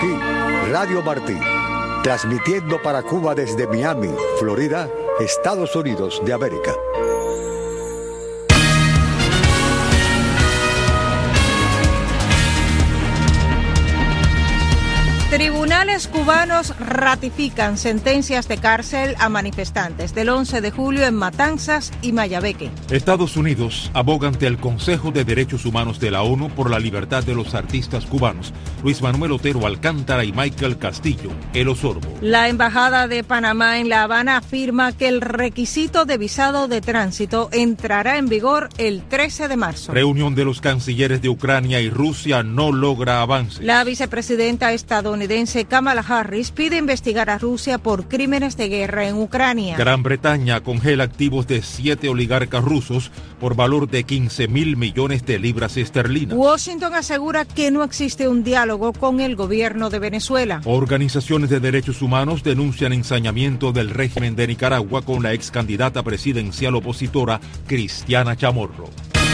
aquí, Radio Martí, transmitiendo para Cuba desde Miami, Florida, Estados Unidos de América. Tribunales cubanos ratifican sentencias de cárcel a manifestantes del 11 de julio en Matanzas y Mayabeque. Estados Unidos aboga ante el Consejo de Derechos Humanos de la ONU por la libertad de los artistas cubanos, Luis Manuel Otero Alcántara y Michael Castillo, El Osorbo. La Embajada de Panamá en La Habana afirma que el requisito de visado de tránsito entrará en vigor el 13 de marzo. Reunión de los cancilleres de Ucrania y Rusia no logra avances. La vicepresidenta estadounidense Kamala Harris pide investigar a Rusia por crímenes de guerra en Ucrania. Gran Bretaña congela activos de 7 oligarcas rusos por valor de 15.000 millones de libras esterlinas. Washington asegura que no existe un diálogo con el gobierno de Venezuela. Organizaciones de derechos humanos denuncian ensañamiento del régimen de Nicaragua con la ex candidata presidencial opositora Cristiana Chamorro.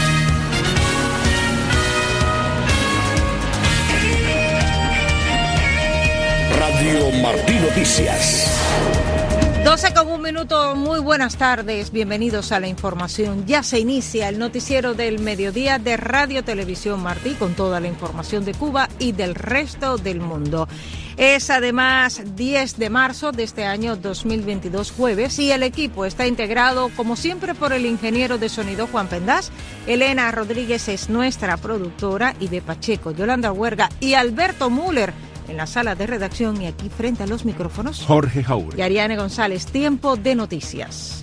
Radio Martí Noticias. 12:01, muy buenas tardes, bienvenidos a la información. Ya se inicia el noticiero del mediodía de Radio Televisión Martí con toda la información de Cuba y del resto del mundo. Es además 10 de marzo de este año 2022, jueves, y el equipo está integrado como siempre por el ingeniero de sonido Juan Pendás, Elena Rodríguez es nuestra productora, y de Pacheco, Yolanda Huerga y Alberto Müller en la sala de redacción, y aquí frente a los micrófonos, Jorge Jaure y Ariane González. Tiempo de noticias.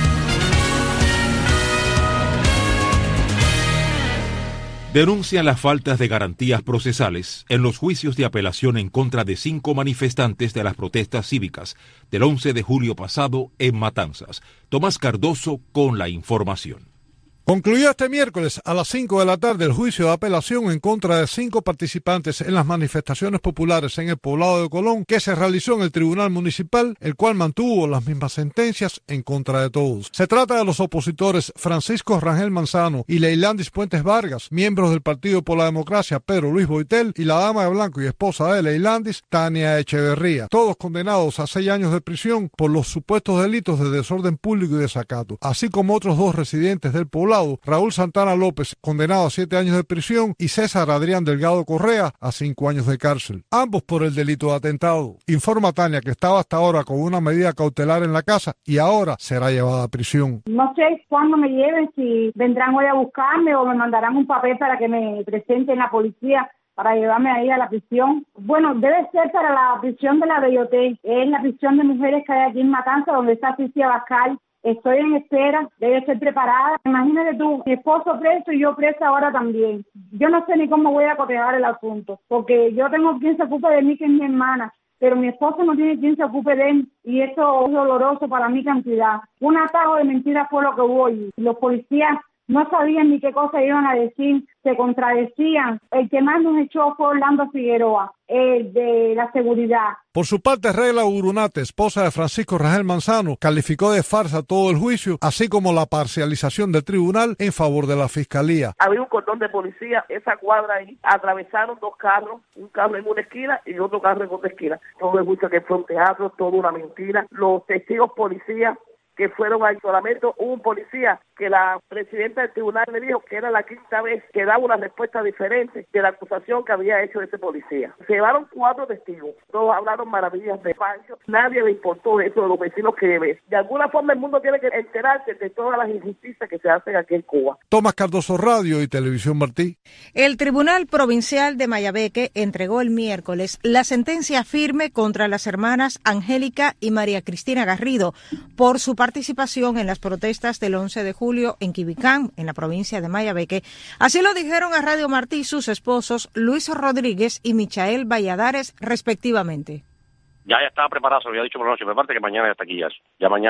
Denuncian las faltas de garantías procesales en los juicios de apelación en contra de 5 manifestantes de las protestas cívicas del 11 de julio pasado en Matanzas. Tomás Cardoso con la información. Concluyó este miércoles a las 5 de la tarde el juicio de apelación en contra de 5 participantes en las manifestaciones populares en el poblado de Colón, que se realizó en el Tribunal Municipal, el cual mantuvo las mismas sentencias en contra de todos. Se trata de los opositores Francisco Rangel Manzano y Leilandis Puentes Vargas, miembros del Partido por la Democracia Pedro Luis Boitel, y la dama de blanco y esposa de Leilandis, Tania Echeverría, todos condenados a 6 años de prisión por los supuestos delitos de desorden público y desacato, así como otros 2 residentes del poblado, Raúl Santana López, condenado a 7 años de prisión, y César Adrián Delgado Correa a 5 años de cárcel, ambos por el delito de atentado. Informa Tania que estaba hasta ahora con una medida cautelar en la casa y ahora será llevada a prisión. No sé cuándo me lleven, si vendrán hoy a buscarme o me mandarán un papel para que me presente en la policía para llevarme ahí a la prisión. Bueno, debe ser para la prisión de la Belloté, es la prisión de mujeres que hay aquí en Matanza, donde está Cicia Bascal. Estoy en espera, debe ser preparada. Imagínate tú, mi esposo preso y yo presa ahora también. Yo no sé ni cómo voy a cotejar el asunto, porque yo tengo quien se ocupe de mí, que es mi hermana, pero mi esposo no tiene quien se ocupe de él, y eso es doloroso para mi cantidad. Un atajo de mentiras fue lo que hubo, y los policías no sabían ni qué cosa iban a decir, se contradecían. El que más nos echó fue Orlando Figueroa, el de la seguridad. Por su parte, Regla Urunate, esposa de Francisco Rangel Manzano, calificó de farsa todo el juicio, así como la parcialización del tribunal en favor de la fiscalía. Había un cordón de policía, esa cuadra ahí, atravesaron 2 carros, un carro en una esquina y otro carro en otra esquina. Todo el juicio que fue un teatro, toda una mentira. Los testigos policías que fueron al isolamiento, hubo un policía que la presidenta del tribunal le dijo que era la 5ª vez que daba una respuesta diferente de la acusación que había hecho ese policía. Se llevaron 4 testigos, todos hablaron maravillas de Pancho, nadie le importó eso de los vecinos que ven. De alguna forma el mundo tiene que enterarse de todas las injusticias que se hacen aquí en Cuba. Tomás Cardoso, Radio y Televisión Martí. El Tribunal Provincial de Mayabeque entregó el miércoles la sentencia firme contra las hermanas Angélica y María Cristina Garrido por su participación en las protestas del 11 de julio en Quibicán, en la provincia de Mayabeque. Así lo dijeron a Radio Martí sus esposos Luis Rodríguez y Michael Valladares, respectivamente. Ya estaba preparado, se lo había dicho por la noche, prepárate que mañana ya está aquí ya. Ya mañana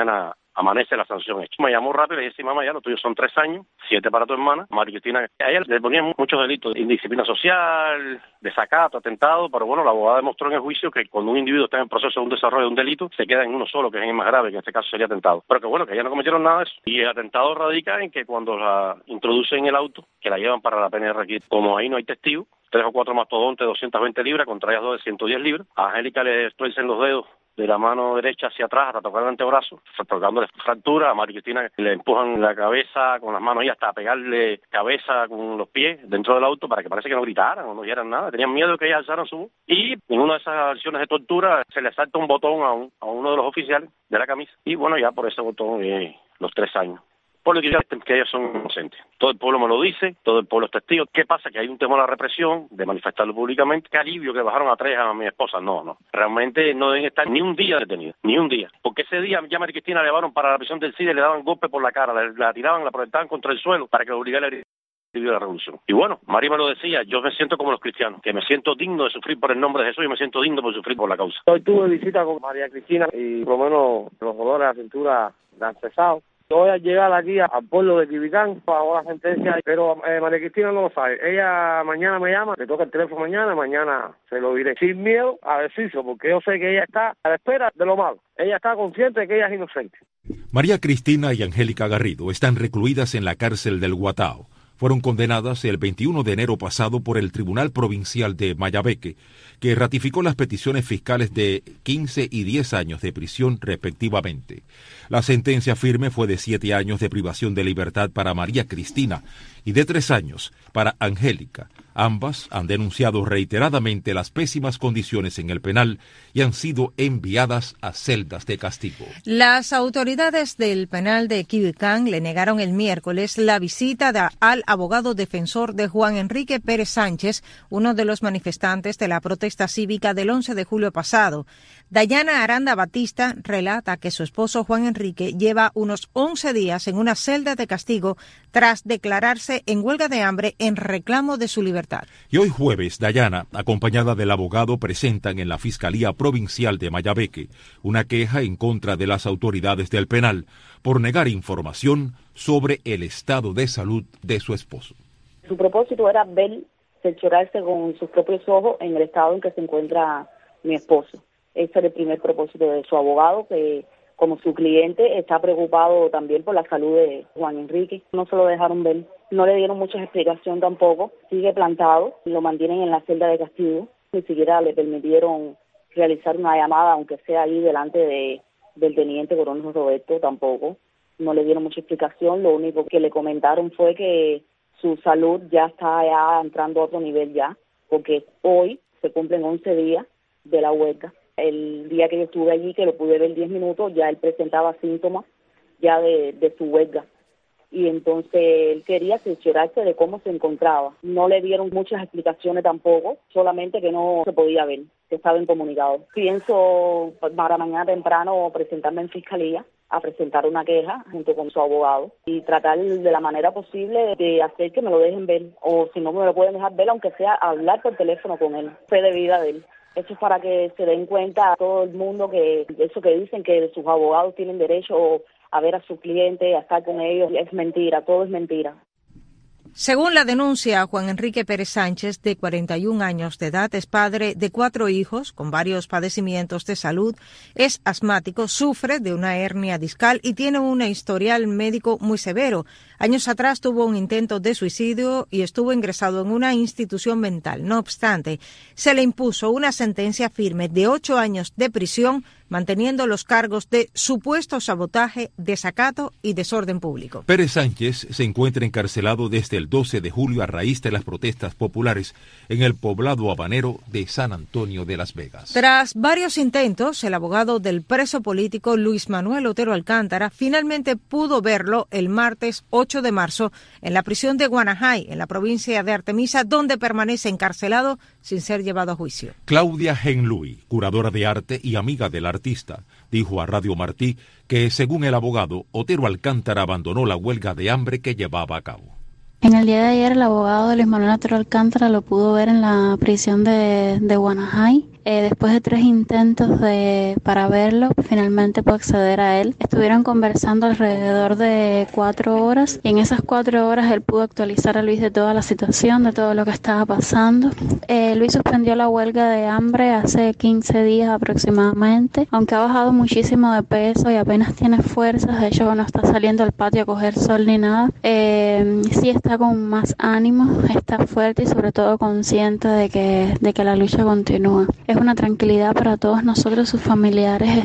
amanece la sanción hecha. Me llamó rápido y le dije, sí, mamá, ya lo tuyo son 3 años, 7 para tu hermana. María Cristina, a ella le ponían muchos delitos, indisciplina social, desacato, atentado, pero bueno, la abogada demostró en el juicio que cuando un individuo está en proceso de un desarrollo de un delito, se queda en uno solo, que es el más grave, que en este caso sería atentado. Pero que bueno, que ella no cometieron nada de eso. Y el atentado radica en que cuando la introducen en el auto, que la llevan para la PNR aquí, como ahí no hay testigos, 3 o 4 mastodontes, 220 libras, contra ellas 2 de 110 libras. A Angélica le tuercen los dedos de la mano derecha hacia atrás hasta tocar el antebrazo, provocándole fractura. A María Cristina le empujan la cabeza con las manos y hasta pegarle cabeza con los pies dentro del auto para que parece que no gritaran o no dijeran nada. Tenían miedo de que ella alzaran su voz. Y en una de esas acciones de tortura se le salta un botón a uno de los oficiales de la camisa. Y bueno, ya por ese botón los 3 años. Por lo que ellos son inocentes. Todo el pueblo me lo dice, todo el pueblo es testigo. ¿Qué pasa? Que hay un temor a la represión, de manifestarlo públicamente. ¿Qué alivio que bajaron a 3 a mi esposa? No. Realmente no deben estar ni un día detenidos, ni un día. Porque ese día ya a María Cristina la llevaron para la prisión del CIDE, le daban golpes por la cara, la tiraban, la proyectaban contra el suelo para que obligara a la revolución. Y bueno, María me lo decía, yo me siento como los cristianos, que me siento digno de sufrir por el nombre de Jesús y me siento digno por sufrir por la causa. Hoy tuve visita con María Cristina y por lo menos los dolores a la cintura la han cesado. Voy a llegar aquí al pueblo de Quibicán bajo la sentencia, pero María Cristina no lo sabe. Ella mañana me llama, le toca el teléfono mañana se lo diré. Sin miedo a decirlo, porque yo sé que ella está a la espera de lo malo. Ella está consciente de que ella es inocente. María Cristina y Angélica Garrido están recluidas en la cárcel del Guatao. Fueron condenadas el 21 de enero pasado por el Tribunal Provincial de Mayabeque, que ratificó las peticiones fiscales de 15 y 10 años de prisión respectivamente. La sentencia firme fue de 7 años de privación de libertad para María Cristina y de 3 años para Angélica. Ambas han denunciado reiteradamente las pésimas condiciones en el penal y han sido enviadas a celdas de castigo. Las autoridades del penal de Quibicán le negaron el miércoles la visita al abogado defensor de Juan Enrique Pérez Sánchez, uno de los manifestantes de la protesta cívica del 11 de julio pasado. Dayana Aranda Batista relata que su esposo Juan Enrique lleva unos 11 días en una celda de castigo tras declararse en huelga de hambre en reclamo de su libertad. Y hoy jueves, Dayana, acompañada del abogado, presentan en la Fiscalía Provincial de Mayabeque una queja en contra de las autoridades del penal por negar información sobre el estado de salud de su esposo. Su propósito era cerciorarse con sus propios ojos en el estado en que se encuentra mi esposo. Ese era el primer propósito de su abogado, que como su cliente está preocupado también por la salud de Juan Enrique. No se lo dejaron ver, no le dieron mucha explicación tampoco, sigue plantado, lo mantienen en la celda de castigo, ni siquiera le permitieron realizar una llamada, aunque sea ahí delante del teniente coronel Roberto, tampoco, no le dieron mucha explicación. Lo único que le comentaron fue que su salud ya está entrando a otro nivel ya, porque hoy se cumplen 11 días de la huelga. El día que yo estuve allí, que lo pude ver 10 minutos, ya él presentaba síntomas ya de su huelga. Y entonces él quería cerciorarse de cómo se encontraba. No le dieron muchas explicaciones tampoco, solamente que no se podía ver, que estaba incomunicado. Pienso para mañana temprano presentarme en fiscalía a presentar una queja junto con su abogado y tratar de la manera posible de hacer que me lo dejen ver, o si no me lo pueden dejar ver, aunque sea hablar por teléfono con él, fe de vida de él. Eso es para que se den cuenta a todo el mundo que eso que dicen que sus abogados tienen derecho a ver a sus clientes, a estar con ellos, es mentira, todo es mentira. Según la denuncia, Juan Enrique Pérez Sánchez, de 41 años de edad, es padre de 4 hijos con varios padecimientos de salud, es asmático, sufre de una hernia discal y tiene un historial médico muy severo. Años atrás tuvo un intento de suicidio y estuvo ingresado en una institución mental. No obstante, se le impuso una sentencia firme de 8 años de prisión, manteniendo los cargos de supuesto sabotaje, desacato y desorden público. Pérez Sánchez se encuentra encarcelado desde el 12 de julio a raíz de las protestas populares en el poblado habanero de San Antonio de Las Vegas. Tras varios intentos, el abogado del preso político Luis Manuel Otero Alcántara finalmente pudo verlo el martes 8 de marzo en la prisión de Guanajay, en la provincia de Artemisa, donde permanece encarcelado sin ser llevado a juicio. Claudia Genluy, curadora de arte y amiga del artista, dijo a Radio Martí que, según el abogado, Otero Alcántara abandonó la huelga de hambre que llevaba a cabo. En el día de ayer, el abogado de Luis Manuel Otero Alcántara lo pudo ver en la prisión de Guanajay. Después de 3 intentos para verlo, finalmente pudo acceder a él. Estuvieron conversando alrededor de 4 horas y en esas 4 horas él pudo actualizar a Luis de toda la situación, de todo lo que estaba pasando. Luis suspendió la huelga de hambre hace 15 días aproximadamente, aunque ha bajado muchísimo de peso y apenas tiene fuerzas. De hecho, no está saliendo al patio a coger sol ni nada. Sí está con más ánimo, está fuerte y sobre todo consciente de que la lucha continúa. Es una tranquilidad para todos nosotros, sus familiares,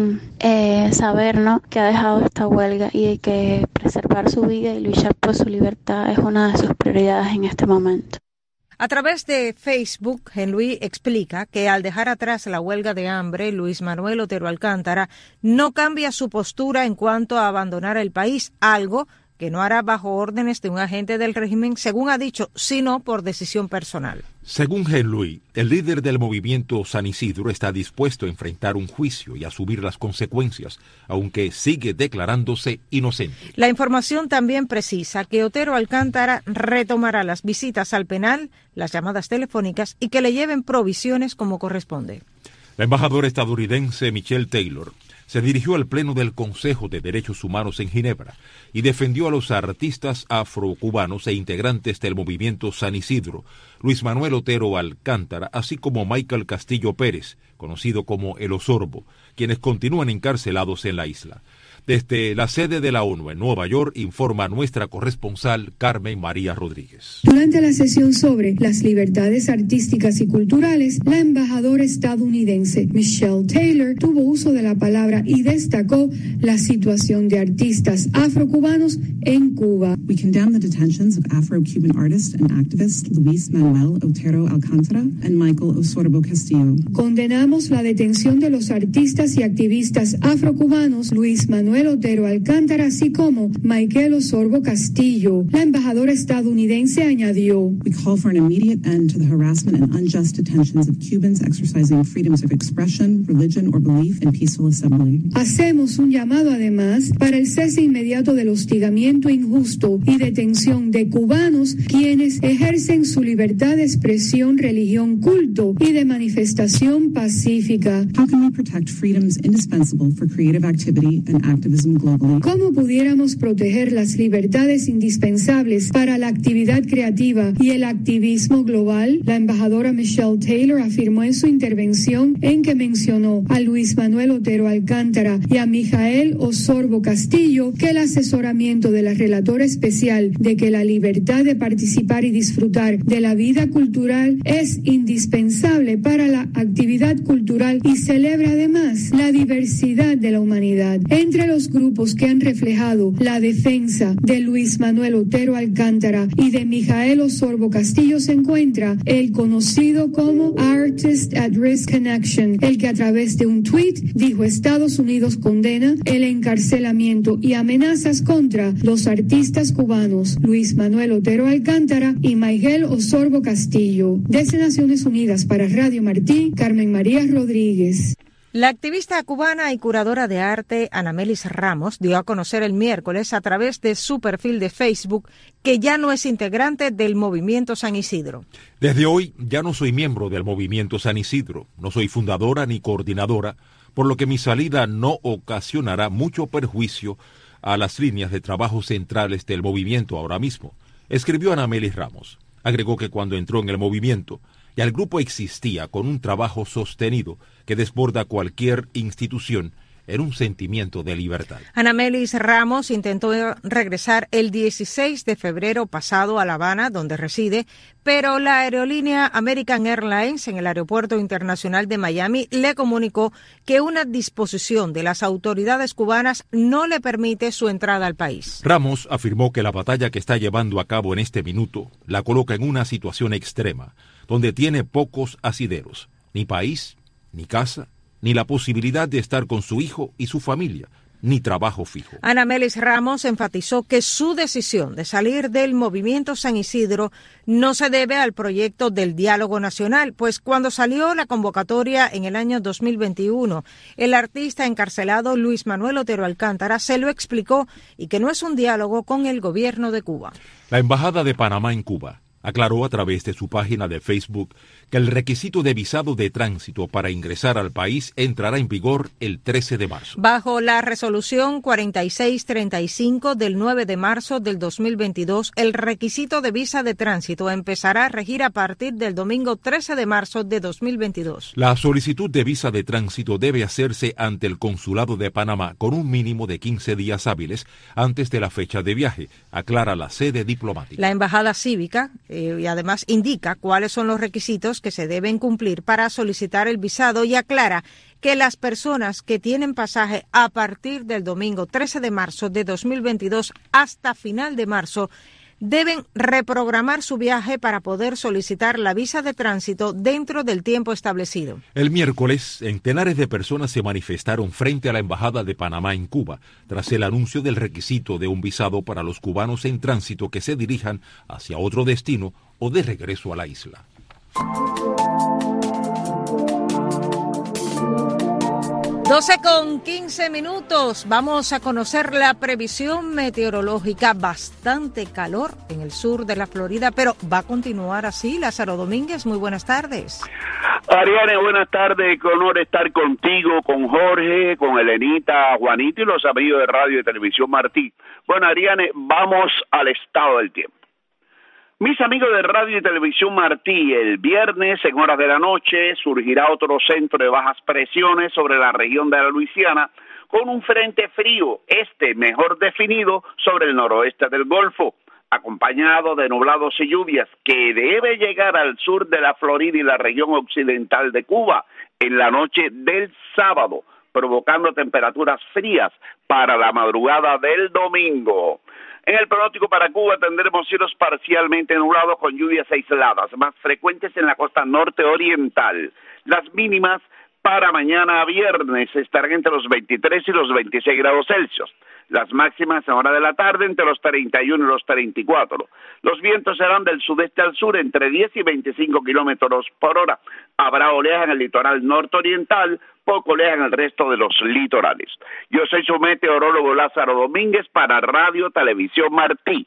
saber, ¿no?, que ha dejado esta huelga y de que preservar su vida y luchar por su libertad es una de sus prioridades en este momento. A través de Facebook, Jean-Louis explica que al dejar atrás la huelga de hambre, Luis Manuel Otero Alcántara no cambia su postura en cuanto a abandonar el país, algo que no hará bajo órdenes de un agente del régimen, según ha dicho, sino por decisión personal. Según Jean-Louis, el líder del movimiento San Isidro está dispuesto a enfrentar un juicio y asumir las consecuencias, aunque sigue declarándose inocente. La información también precisa que Otero Alcántara retomará las visitas al penal, las llamadas telefónicas y que le lleven provisiones como corresponde. La embajadora estadounidense Michelle Taylor se dirigió al Pleno del Consejo de Derechos Humanos en Ginebra y defendió a los artistas afrocubanos e integrantes del movimiento San Isidro, Luis Manuel Otero Alcántara, así como Michael Castillo Pérez, conocido como El Osorbo, quienes continúan encarcelados en la isla. Desde la sede de la ONU en Nueva York, informa nuestra corresponsal Carmen María Rodríguez. Durante la sesión sobre las libertades artísticas y culturales, la embajadora estadounidense Michelle Taylor tuvo uso de la palabra y destacó la situación de artistas afrocubanos en Cuba. We condemn the detentions of Afro-Cuban artist and activist Luis Manuel Otero Alcántara and Michael Osorbo Castillo. Condenamos la detención de los artistas y activistas afrocubanos Luis Manuel Otero Alcántara, así como Michael Osorbo Castillo. La embajadora estadounidense añadió: We call for an immediate end to the harassment and unjust detentions of Cubans exercising freedoms of expression, religion or belief in peaceful assembly. Hacemos un llamado además para el cese inmediato del hostigamiento injusto y detención de cubanos quienes ejercen su libertad de expresión, religión, culto y de manifestación pacífica. How can we protect freedoms indispensable for creative activity and activism globally? ¿Cómo pudiéramos proteger las libertades indispensables para la actividad creativa y el activismo global? La embajadora Michelle Taylor afirmó en su intervención en que mencionó a Luis Manuel Otero Alcántara y a Michael Osorbo Castillo que el asesoramiento de la relatora especial de que la libertad de participar y disfrutar de la vida cultural es indispensable para la actividad cultural y celebra además la diversidad de la humanidad. Entre los grupos que han reflejado la defensa de Luis Manuel Otero Alcántara y de Michael Osorbo Castillo se encuentra el conocido como Artists at Risk Connection, el que a través de un tuit dijo: Estados Unidos condena el encarcelamiento y amenazas contra los artistas cubanos Luis Manuel Otero Alcántara y Michael Osorbo Castillo. Desde Naciones Unidas para Radio Martí, Carmen María Rodríguez. La activista cubana y curadora de arte Anamelis Ramos dio a conocer el miércoles a través de su perfil de Facebook que ya no es integrante del movimiento San Isidro. Desde hoy ya no soy miembro del movimiento San Isidro, no soy fundadora ni coordinadora, por lo que mi salida no ocasionará mucho perjuicio a las líneas de trabajo centrales del movimiento ahora mismo, escribió Anamelis Ramos. Agregó que cuando entró en el movimiento, ya el grupo existía con un trabajo sostenido que desborda cualquier institución en un sentimiento de libertad. Anamelis Ramos intentó regresar el 16 de febrero pasado a La Habana, donde reside, pero la aerolínea American Airlines en el Aeropuerto Internacional de Miami le comunicó que una disposición de las autoridades cubanas no le permite su entrada al país. Ramos afirmó que la batalla que está llevando a cabo en este minuto la coloca en una situación extrema, donde tiene pocos asideros, ni país, ni casa, ni la posibilidad de estar con su hijo y su familia. ni trabajo fijo. Ana Melis Ramos enfatizó que su decisión de salir del movimiento San Isidro no se debe al proyecto del diálogo nacional, pues cuando salió la convocatoria en el año 2021, el artista encarcelado Luis Manuel Otero Alcántara se lo explicó y que no es un diálogo con el gobierno de Cuba. La Embajada de Panamá en Cuba aclaró a través de su página de Facebook que el requisito de visado de tránsito para ingresar al país entrará en vigor el 13 de marzo. Bajo la resolución 4635 del 9 de marzo del 2022, el requisito de visa de tránsito empezará a regir a partir del domingo 13 de marzo de 2022. La solicitud de visa de tránsito debe hacerse ante el Consulado de Panamá con un mínimo de 15 días hábiles antes de la fecha de viaje, aclara la sede diplomática. La Embajada Cívica y además indica cuáles son los requisitos que se deben cumplir para solicitar el visado y aclara que las personas que tienen pasaje a partir del domingo 13 de marzo de 2022 hasta final de marzo deben reprogramar su viaje para poder solicitar la visa de tránsito dentro del tiempo establecido. El miércoles, centenares de personas se manifestaron frente a la Embajada de Panamá en Cuba, tras el anuncio del requisito de un visado para los cubanos en tránsito que se dirijan hacia otro destino o de regreso a la isla. 12:15. Vamos a conocer la previsión meteorológica. Bastante calor en el sur de la Florida, pero va a continuar así. Lázaro Domínguez, muy buenas tardes. Ariane, buenas tardes. Qué honor estar contigo, con Jorge, con Elenita, Juanito y los amigos de Radio y Televisión Martí. Bueno, Ariane, vamos al estado del tiempo. Mis amigos de Radio y Televisión Martí, el viernes en horas de la noche surgirá otro centro de bajas presiones sobre la región de la Luisiana con un frente frío, mejor definido sobre el noroeste del Golfo, acompañado de nublados y lluvias que debe llegar al sur de la Florida y la región occidental de Cuba en la noche del sábado, provocando temperaturas frías para la madrugada del domingo. En el pronóstico para Cuba tendremos cielos parcialmente nublados con lluvias aisladas, más frecuentes en la costa norte oriental. Las mínimas para mañana viernes estarán entre los 23 y los 26 grados Celsius. Las máximas en hora de la tarde entre los 31 y los 34. Los vientos serán del sudeste al sur entre 10 y 25 kilómetros por hora. Habrá oleaje en el litoral norte-oriental, poco oleaje en el resto de los litorales. Yo soy su meteorólogo Lázaro Domínguez para Radio Televisión Martí.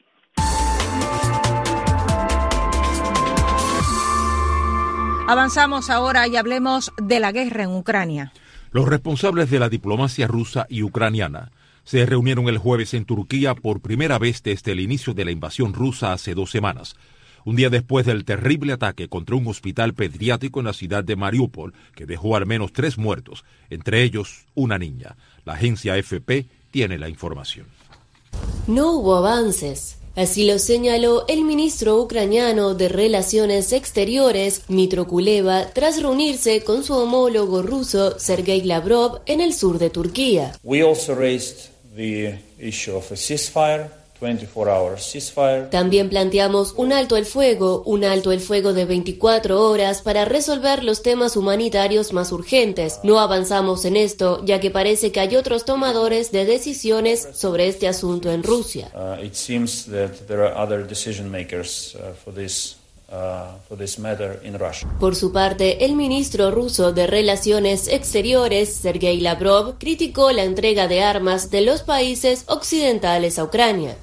Avanzamos ahora y hablemos de la guerra en Ucrania. Los responsables de la diplomacia rusa y ucraniana se reunieron el jueves en Turquía por primera vez desde el inicio de la invasión rusa hace 2 semanas, un día después del terrible ataque contra un hospital pediátrico en la ciudad de Mariupol, que dejó al menos 3 muertos, entre ellos una niña. La agencia AFP tiene la información. No hubo avances. Así lo señaló el ministro ucraniano de Relaciones Exteriores, Dmytro Kuleba, tras reunirse con su homólogo ruso, Sergei Lavrov, en el sur de Turquía. We also raised the issue of a ceasefire. 24-hour ceasefire. También planteamos un alto el fuego de 24 horas para resolver los temas humanitarios más urgentes. No avanzamos en esto, ya que parece que hay otros tomadores de decisiones sobre este asunto en Rusia. It seems that there are other decision makers for this matter in Russia. Por su parte, el ministro ruso de Relaciones Exteriores, Sergei Lavrov, criticó la entrega de armas de los países occidentales a Ucrania.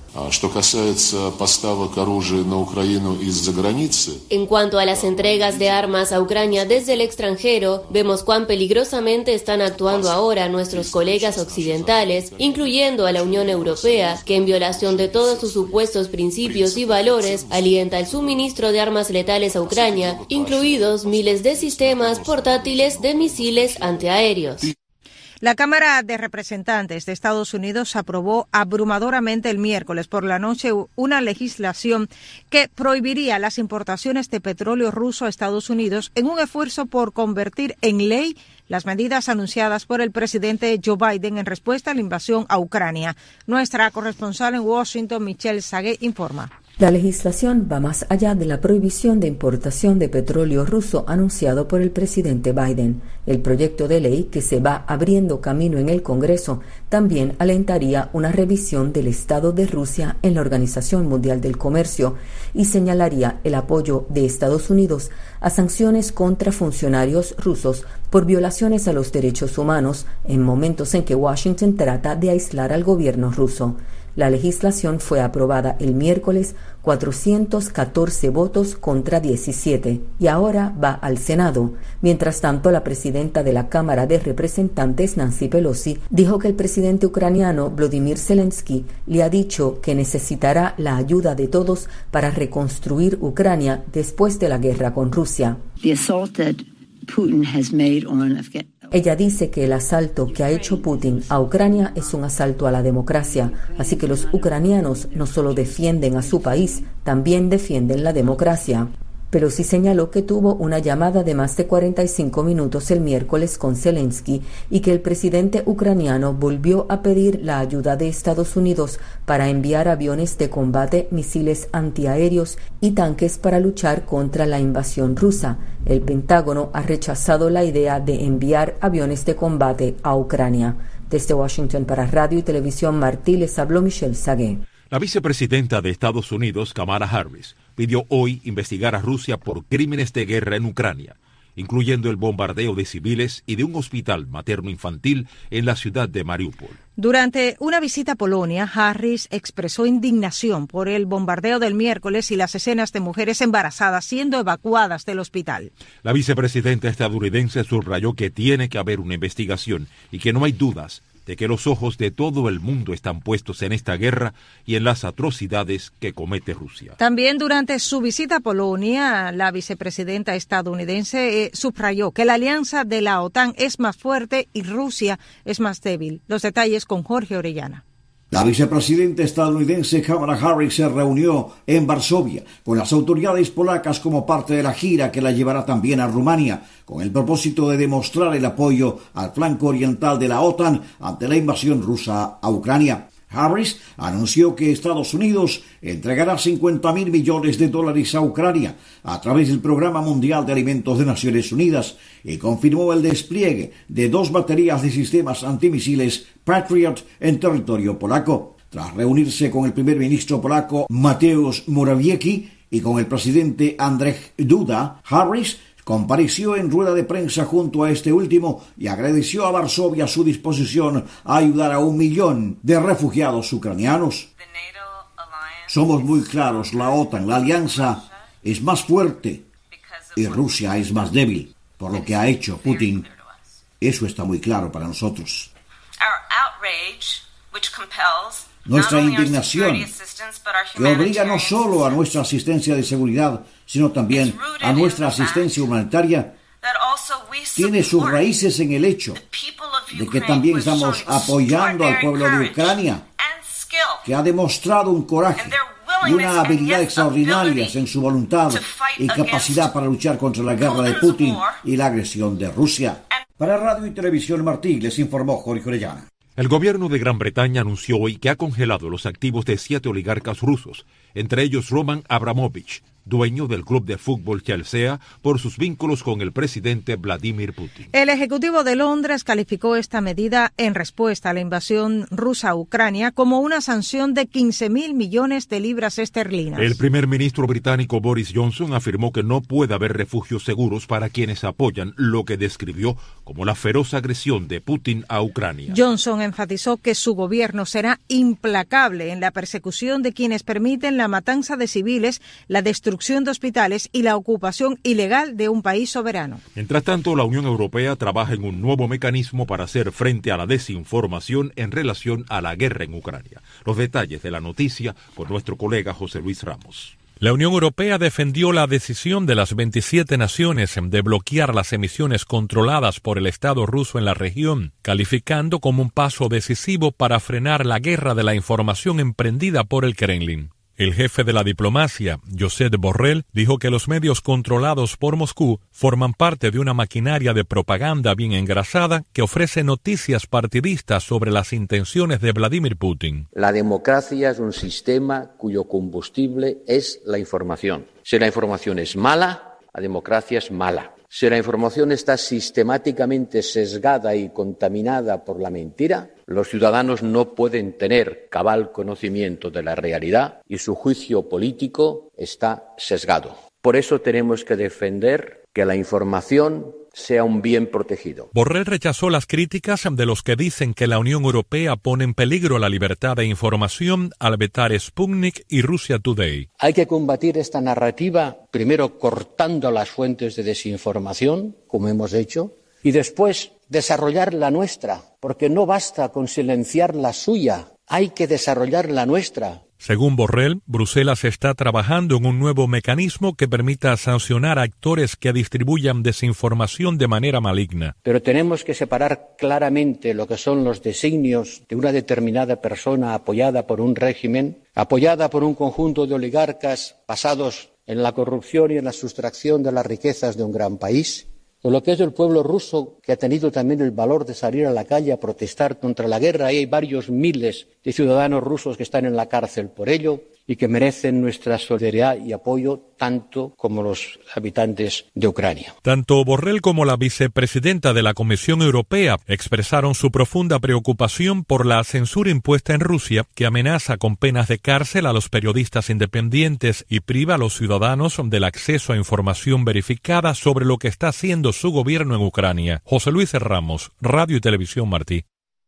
En cuanto a las entregas de armas a Ucrania desde el extranjero, vemos cuán peligrosamente están actuando ahora nuestros colegas occidentales, incluyendo a la Unión Europea, que en violación de todos sus supuestos principios y valores, alienta el suministro de armas letales a Ucrania, incluidos miles de sistemas portátiles de misiles antiaéreos. La Cámara de Representantes de Estados Unidos aprobó abrumadoramente el miércoles por la noche una legislación que prohibiría las importaciones de petróleo ruso a Estados Unidos en un esfuerzo por convertir en ley las medidas anunciadas por el presidente Joe Biden en respuesta a la invasión a Ucrania. Nuestra corresponsal en Washington, Michelle Sagué, informa. La legislación va más allá de la prohibición de importación de petróleo ruso anunciado por el presidente Biden. El proyecto de ley, que se va abriendo camino en el Congreso, también alentaría una revisión del estado de Rusia en la Organización Mundial del Comercio y señalaría el apoyo de Estados Unidos a sanciones contra funcionarios rusos por violaciones a los derechos humanos en momentos en que Washington trata de aislar al gobierno ruso. La legislación fue aprobada el miércoles, 414 votos contra 17, y ahora va al Senado. Mientras tanto, la presidenta de la Cámara de Representantes, Nancy Pelosi, dijo que el presidente ucraniano Volodymyr Zelensky le ha dicho que necesitará la ayuda de todos para reconstruir Ucrania después de la guerra con Rusia. Ella dice que el asalto que ha hecho Putin a Ucrania es un asalto a la democracia, así que los ucranianos no solo defienden a su país, también defienden la democracia. Pelosi señaló que tuvo una llamada de más de 45 minutos el miércoles con Zelensky y que el presidente ucraniano volvió a pedir la ayuda de Estados Unidos para enviar aviones de combate, misiles antiaéreos y tanques para luchar contra la invasión rusa. El Pentágono ha rechazado la idea de enviar aviones de combate a Ucrania. Desde Washington para Radio y Televisión Martí les habló Michelle Sagué. La vicepresidenta de Estados Unidos, Kamala Harris, pidió hoy investigar a Rusia por crímenes de guerra en Ucrania, incluyendo el bombardeo de civiles y de un hospital materno-infantil en la ciudad de Mariupol. Durante una visita a Polonia, Harris expresó indignación por el bombardeo del miércoles y las escenas de mujeres embarazadas siendo evacuadas del hospital. La vicepresidenta estadounidense subrayó que tiene que haber una investigación y que no hay dudas de que los ojos de todo el mundo están puestos en esta guerra y en las atrocidades que comete Rusia. También durante su visita a Polonia, la vicepresidenta estadounidense subrayó que la alianza de la OTAN es más fuerte y Rusia es más débil. Los detalles con Jorge Orellana. La vicepresidenta estadounidense Kamala Harris se reunió en Varsovia con las autoridades polacas como parte de la gira que la llevará también a Rumania, con el propósito de demostrar el apoyo al flanco oriental de la OTAN ante la invasión rusa a Ucrania. Harris anunció que Estados Unidos entregará $50.000 millones a Ucrania a través del Programa Mundial de Alimentos de Naciones Unidas y confirmó el despliegue de 2 baterías de sistemas antimisiles Patriot en territorio polaco. Tras reunirse con el primer ministro polaco Mateusz Morawiecki y con el presidente Andrzej Duda, Harris compareció en rueda de prensa junto a este último y agradeció a Varsovia su disposición a ayudar a 1 millón de refugiados ucranianos. Somos muy claros, la OTAN, la alianza, es más fuerte y Rusia es más débil por lo que ha hecho Putin. Eso está muy claro para nosotros. Nuestra indignación, que obliga no solo a nuestra asistencia de seguridad, sino también a nuestra asistencia humanitaria, tiene sus raíces en el hecho de que también estamos apoyando al pueblo de Ucrania, que ha demostrado un coraje y una habilidad extraordinarias en su voluntad y capacidad para luchar contra la guerra de Putin y la agresión de Rusia. Para Radio y Televisión Martí les informó Jorge Orellana. El gobierno de Gran Bretaña anunció hoy que ha congelado los activos de 7 oligarcas rusos, entre ellos Roman Abramovich, dueño del club de fútbol Chelsea, por sus vínculos con el presidente Vladimir Putin. El Ejecutivo de Londres calificó esta medida en respuesta a la invasión rusa a Ucrania como una sanción de 15.000 millones de libras esterlinas. El primer ministro británico Boris Johnson afirmó que no puede haber refugios seguros para quienes apoyan lo que describió como la feroz agresión de Putin a Ucrania. Johnson enfatizó que su gobierno será implacable en la persecución de quienes permiten la matanza de civiles, la destrucción de hospitales y la ocupación ilegal de un país soberano. Mientras tanto, la Unión Europea trabaja en un nuevo mecanismo para hacer frente a la desinformación en relación a la guerra en Ucrania. Los detalles de la noticia con nuestro colega José Luis Ramos. La Unión Europea defendió la decisión de las 27 naciones de bloquear las emisiones controladas por el Estado ruso en la región, calificando como un paso decisivo para frenar la guerra de la información emprendida por el Kremlin. El jefe de la diplomacia, Josep Borrell, dijo que los medios controlados por Moscú forman parte de una maquinaria de propaganda bien engrasada que ofrece noticias partidistas sobre las intenciones de Vladimir Putin. La democracia es un sistema cuyo combustible es la información. Si la información es mala, la democracia es mala. Si la información está sistemáticamente sesgada y contaminada por la mentira, los ciudadanos no pueden tener cabal conocimiento de la realidad y su juicio político está sesgado. Por eso tenemos que defender que la información sea un bien protegido. Borrell rechazó las críticas de los que dicen que la Unión Europea pone en peligro la libertad de información al vetar Sputnik y Russia Today. Hay que combatir esta narrativa, primero cortando las fuentes de desinformación, como hemos hecho, y después desarrollar la nuestra, porque no basta con silenciar la suya, hay que desarrollar la nuestra. Según Borrell, Bruselas está trabajando en un nuevo mecanismo que permita sancionar a actores que distribuyan desinformación de manera maligna. Pero tenemos que separar claramente lo que son los designios de una determinada persona apoyada por un régimen, apoyada por un conjunto de oligarcas basados en la corrupción y en la sustracción de las riquezas de un gran país, de lo que es el pueblo ruso, que ha tenido también el valor de salir a la calle a protestar contra la guerra. Y hay varios miles de ciudadanos rusos que están en la cárcel por ello y que merecen nuestra solidaridad y apoyo, tanto como los habitantes de Ucrania. Tanto Borrell como la vicepresidenta de la Comisión Europea expresaron su profunda preocupación por la censura impuesta en Rusia, que amenaza con penas de cárcel a los periodistas independientes y priva a los ciudadanos del acceso a información verificada sobre lo que está haciendo su gobierno en Ucrania. José Luis Ramos, Radio y Televisión Martí.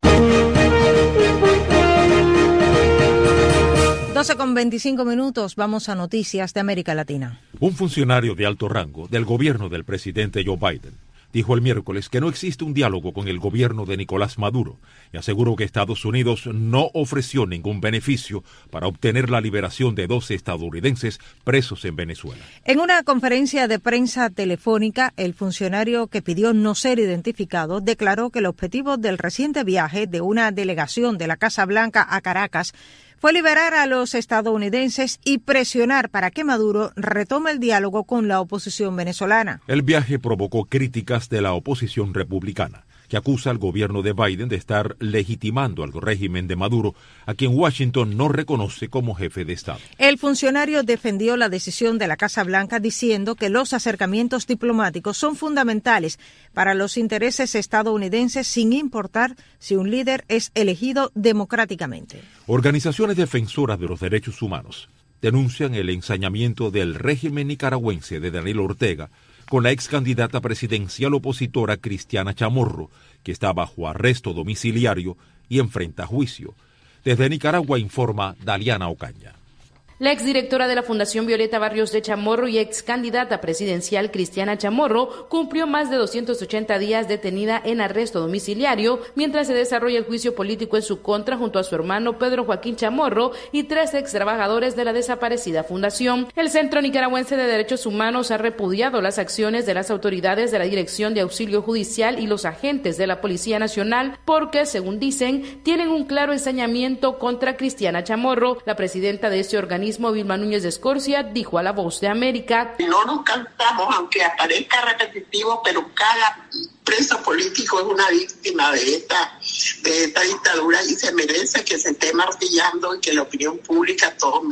12:25, vamos a noticias de América Latina. Un funcionario de alto rango del gobierno del presidente Joe Biden dijo el miércoles que no existe un diálogo con el gobierno de Nicolás Maduro y aseguró que Estados Unidos no ofreció ningún beneficio para obtener la liberación de 12 estadounidenses presos en Venezuela. En una conferencia de prensa telefónica, el funcionario que pidió no ser identificado declaró que el objetivo del reciente viaje de una delegación de la Casa Blanca a Caracas fue liberar a los estadounidenses y presionar para que Maduro retome el diálogo con la oposición venezolana. El viaje provocó críticas de la oposición republicana, que acusa al gobierno de Biden de estar legitimando al régimen de Maduro, a quien Washington no reconoce como jefe de Estado. El funcionario defendió la decisión de la Casa Blanca diciendo que los acercamientos diplomáticos son fundamentales para los intereses estadounidenses sin importar si un líder es elegido democráticamente. Organizaciones defensoras de los derechos humanos denuncian el ensañamiento del régimen nicaragüense de Daniel Ortega con la ex candidata presidencial opositora Cristiana Chamorro, que está bajo arresto domiciliario y enfrenta juicio. Desde Nicaragua informa Daliana Ocaña. La exdirectora de la Fundación Violeta Barrios de Chamorro y ex candidata presidencial Cristiana Chamorro cumplió más de 280 días detenida en arresto domiciliario mientras se desarrolla el juicio político en su contra junto a su hermano Pedro Joaquín Chamorro y 3 ex trabajadores de la desaparecida fundación. El Centro Nicaragüense de Derechos Humanos ha repudiado las acciones de las autoridades de la Dirección de Auxilio Judicial y los agentes de la Policía Nacional porque, según dicen, tienen un claro ensañamiento contra Cristiana Chamorro. La presidenta de este organismo, Vilma Núñez de Escorcia, dijo a La Voz de América: no nos cansamos, aunque aparezca repetitivo, pero cada preso político es una víctima de esta dictadura y se merece que se esté martillando y que la opinión pública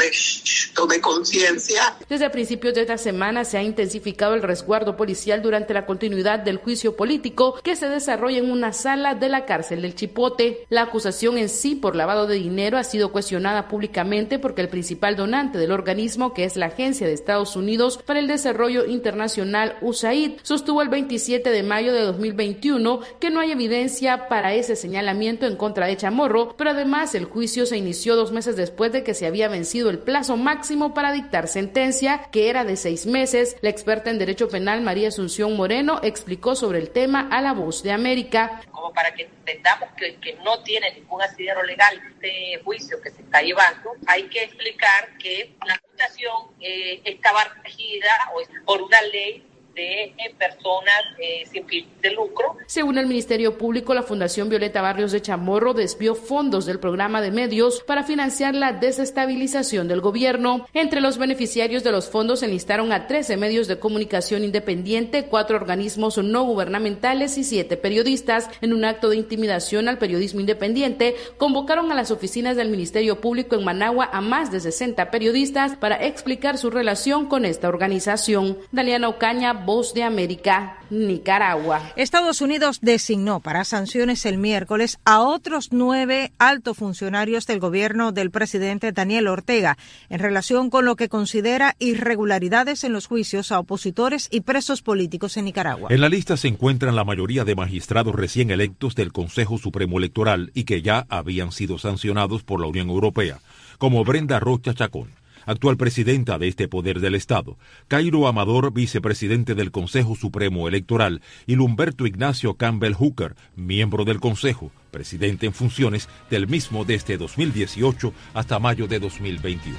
tome conciencia. Desde principios de esta semana se ha intensificado el resguardo policial durante la continuidad del juicio político que se desarrolla en una sala de la cárcel del Chipote. La acusación en sí por lavado de dinero ha sido cuestionada públicamente porque el principal donante del organismo, que es la Agencia de Estados Unidos para el Desarrollo Internacional, USAID, sostuvo el 27 de mayo de 2021 que no hay evidencia para ese señalamiento en contra de Chamorro, pero además el juicio se inició 2 meses después de que se había vencido el plazo máximo para dictar sentencia, que era de 6 meses. La experta en Derecho Penal, María Asunción Moreno, explicó sobre el tema a La Voz de América. Como para que entendamos que no tiene ningún asidero legal este juicio que se está llevando, hay que explicar que la acusación estaba regida por una ley de personas sin fin de lucro. Según el Ministerio Público, la Fundación Violeta Barrios de Chamorro desvió fondos del programa de medios para financiar la desestabilización del gobierno. Entre los beneficiarios de los fondos se enlistaron a 13 medios de comunicación independiente, 4 organismos no gubernamentales y 7 periodistas. En un acto de intimidación al periodismo independiente, convocaron a las oficinas del Ministerio Público en Managua a más de 60 periodistas para explicar su relación con esta organización. Daliana Ocaña, Voz de América, Nicaragua. Estados Unidos designó para sanciones el miércoles a otros 9 altos funcionarios del gobierno del presidente Daniel Ortega en relación con lo que considera irregularidades en los juicios a opositores y presos políticos en Nicaragua. En la lista se encuentran la mayoría de magistrados recién electos del Consejo Supremo Electoral y que ya habían sido sancionados por la Unión Europea, como Brenda Rocha Chacón, actual presidenta de este poder del Estado, Cairo Amador, vicepresidente del Consejo Supremo Electoral, y Lumberto Ignacio Campbell Hooker, miembro del Consejo, presidente en funciones del mismo desde 2018 hasta mayo de 2021.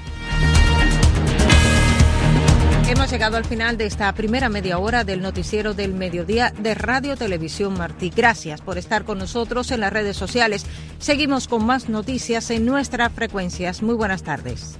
Hemos llegado al final de esta primera media hora del noticiero del mediodía de Radio Televisión Martí. Gracias por estar con nosotros en las redes sociales. Seguimos con más noticias en nuestras frecuencias. Muy buenas tardes.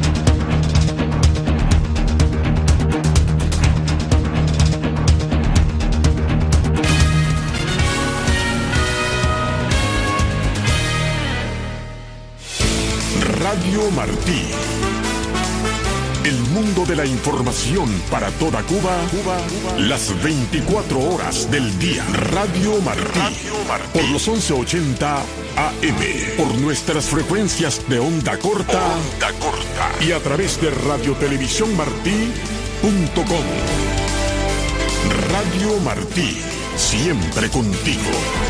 Radio Martí. El mundo de la información para toda Cuba, las 24 horas del día. Radio Martí. Por los 1180 AM. Por nuestras frecuencias de onda corta. Y a través de radiotelevisiónmartí.com. Radio Martí. Siempre contigo.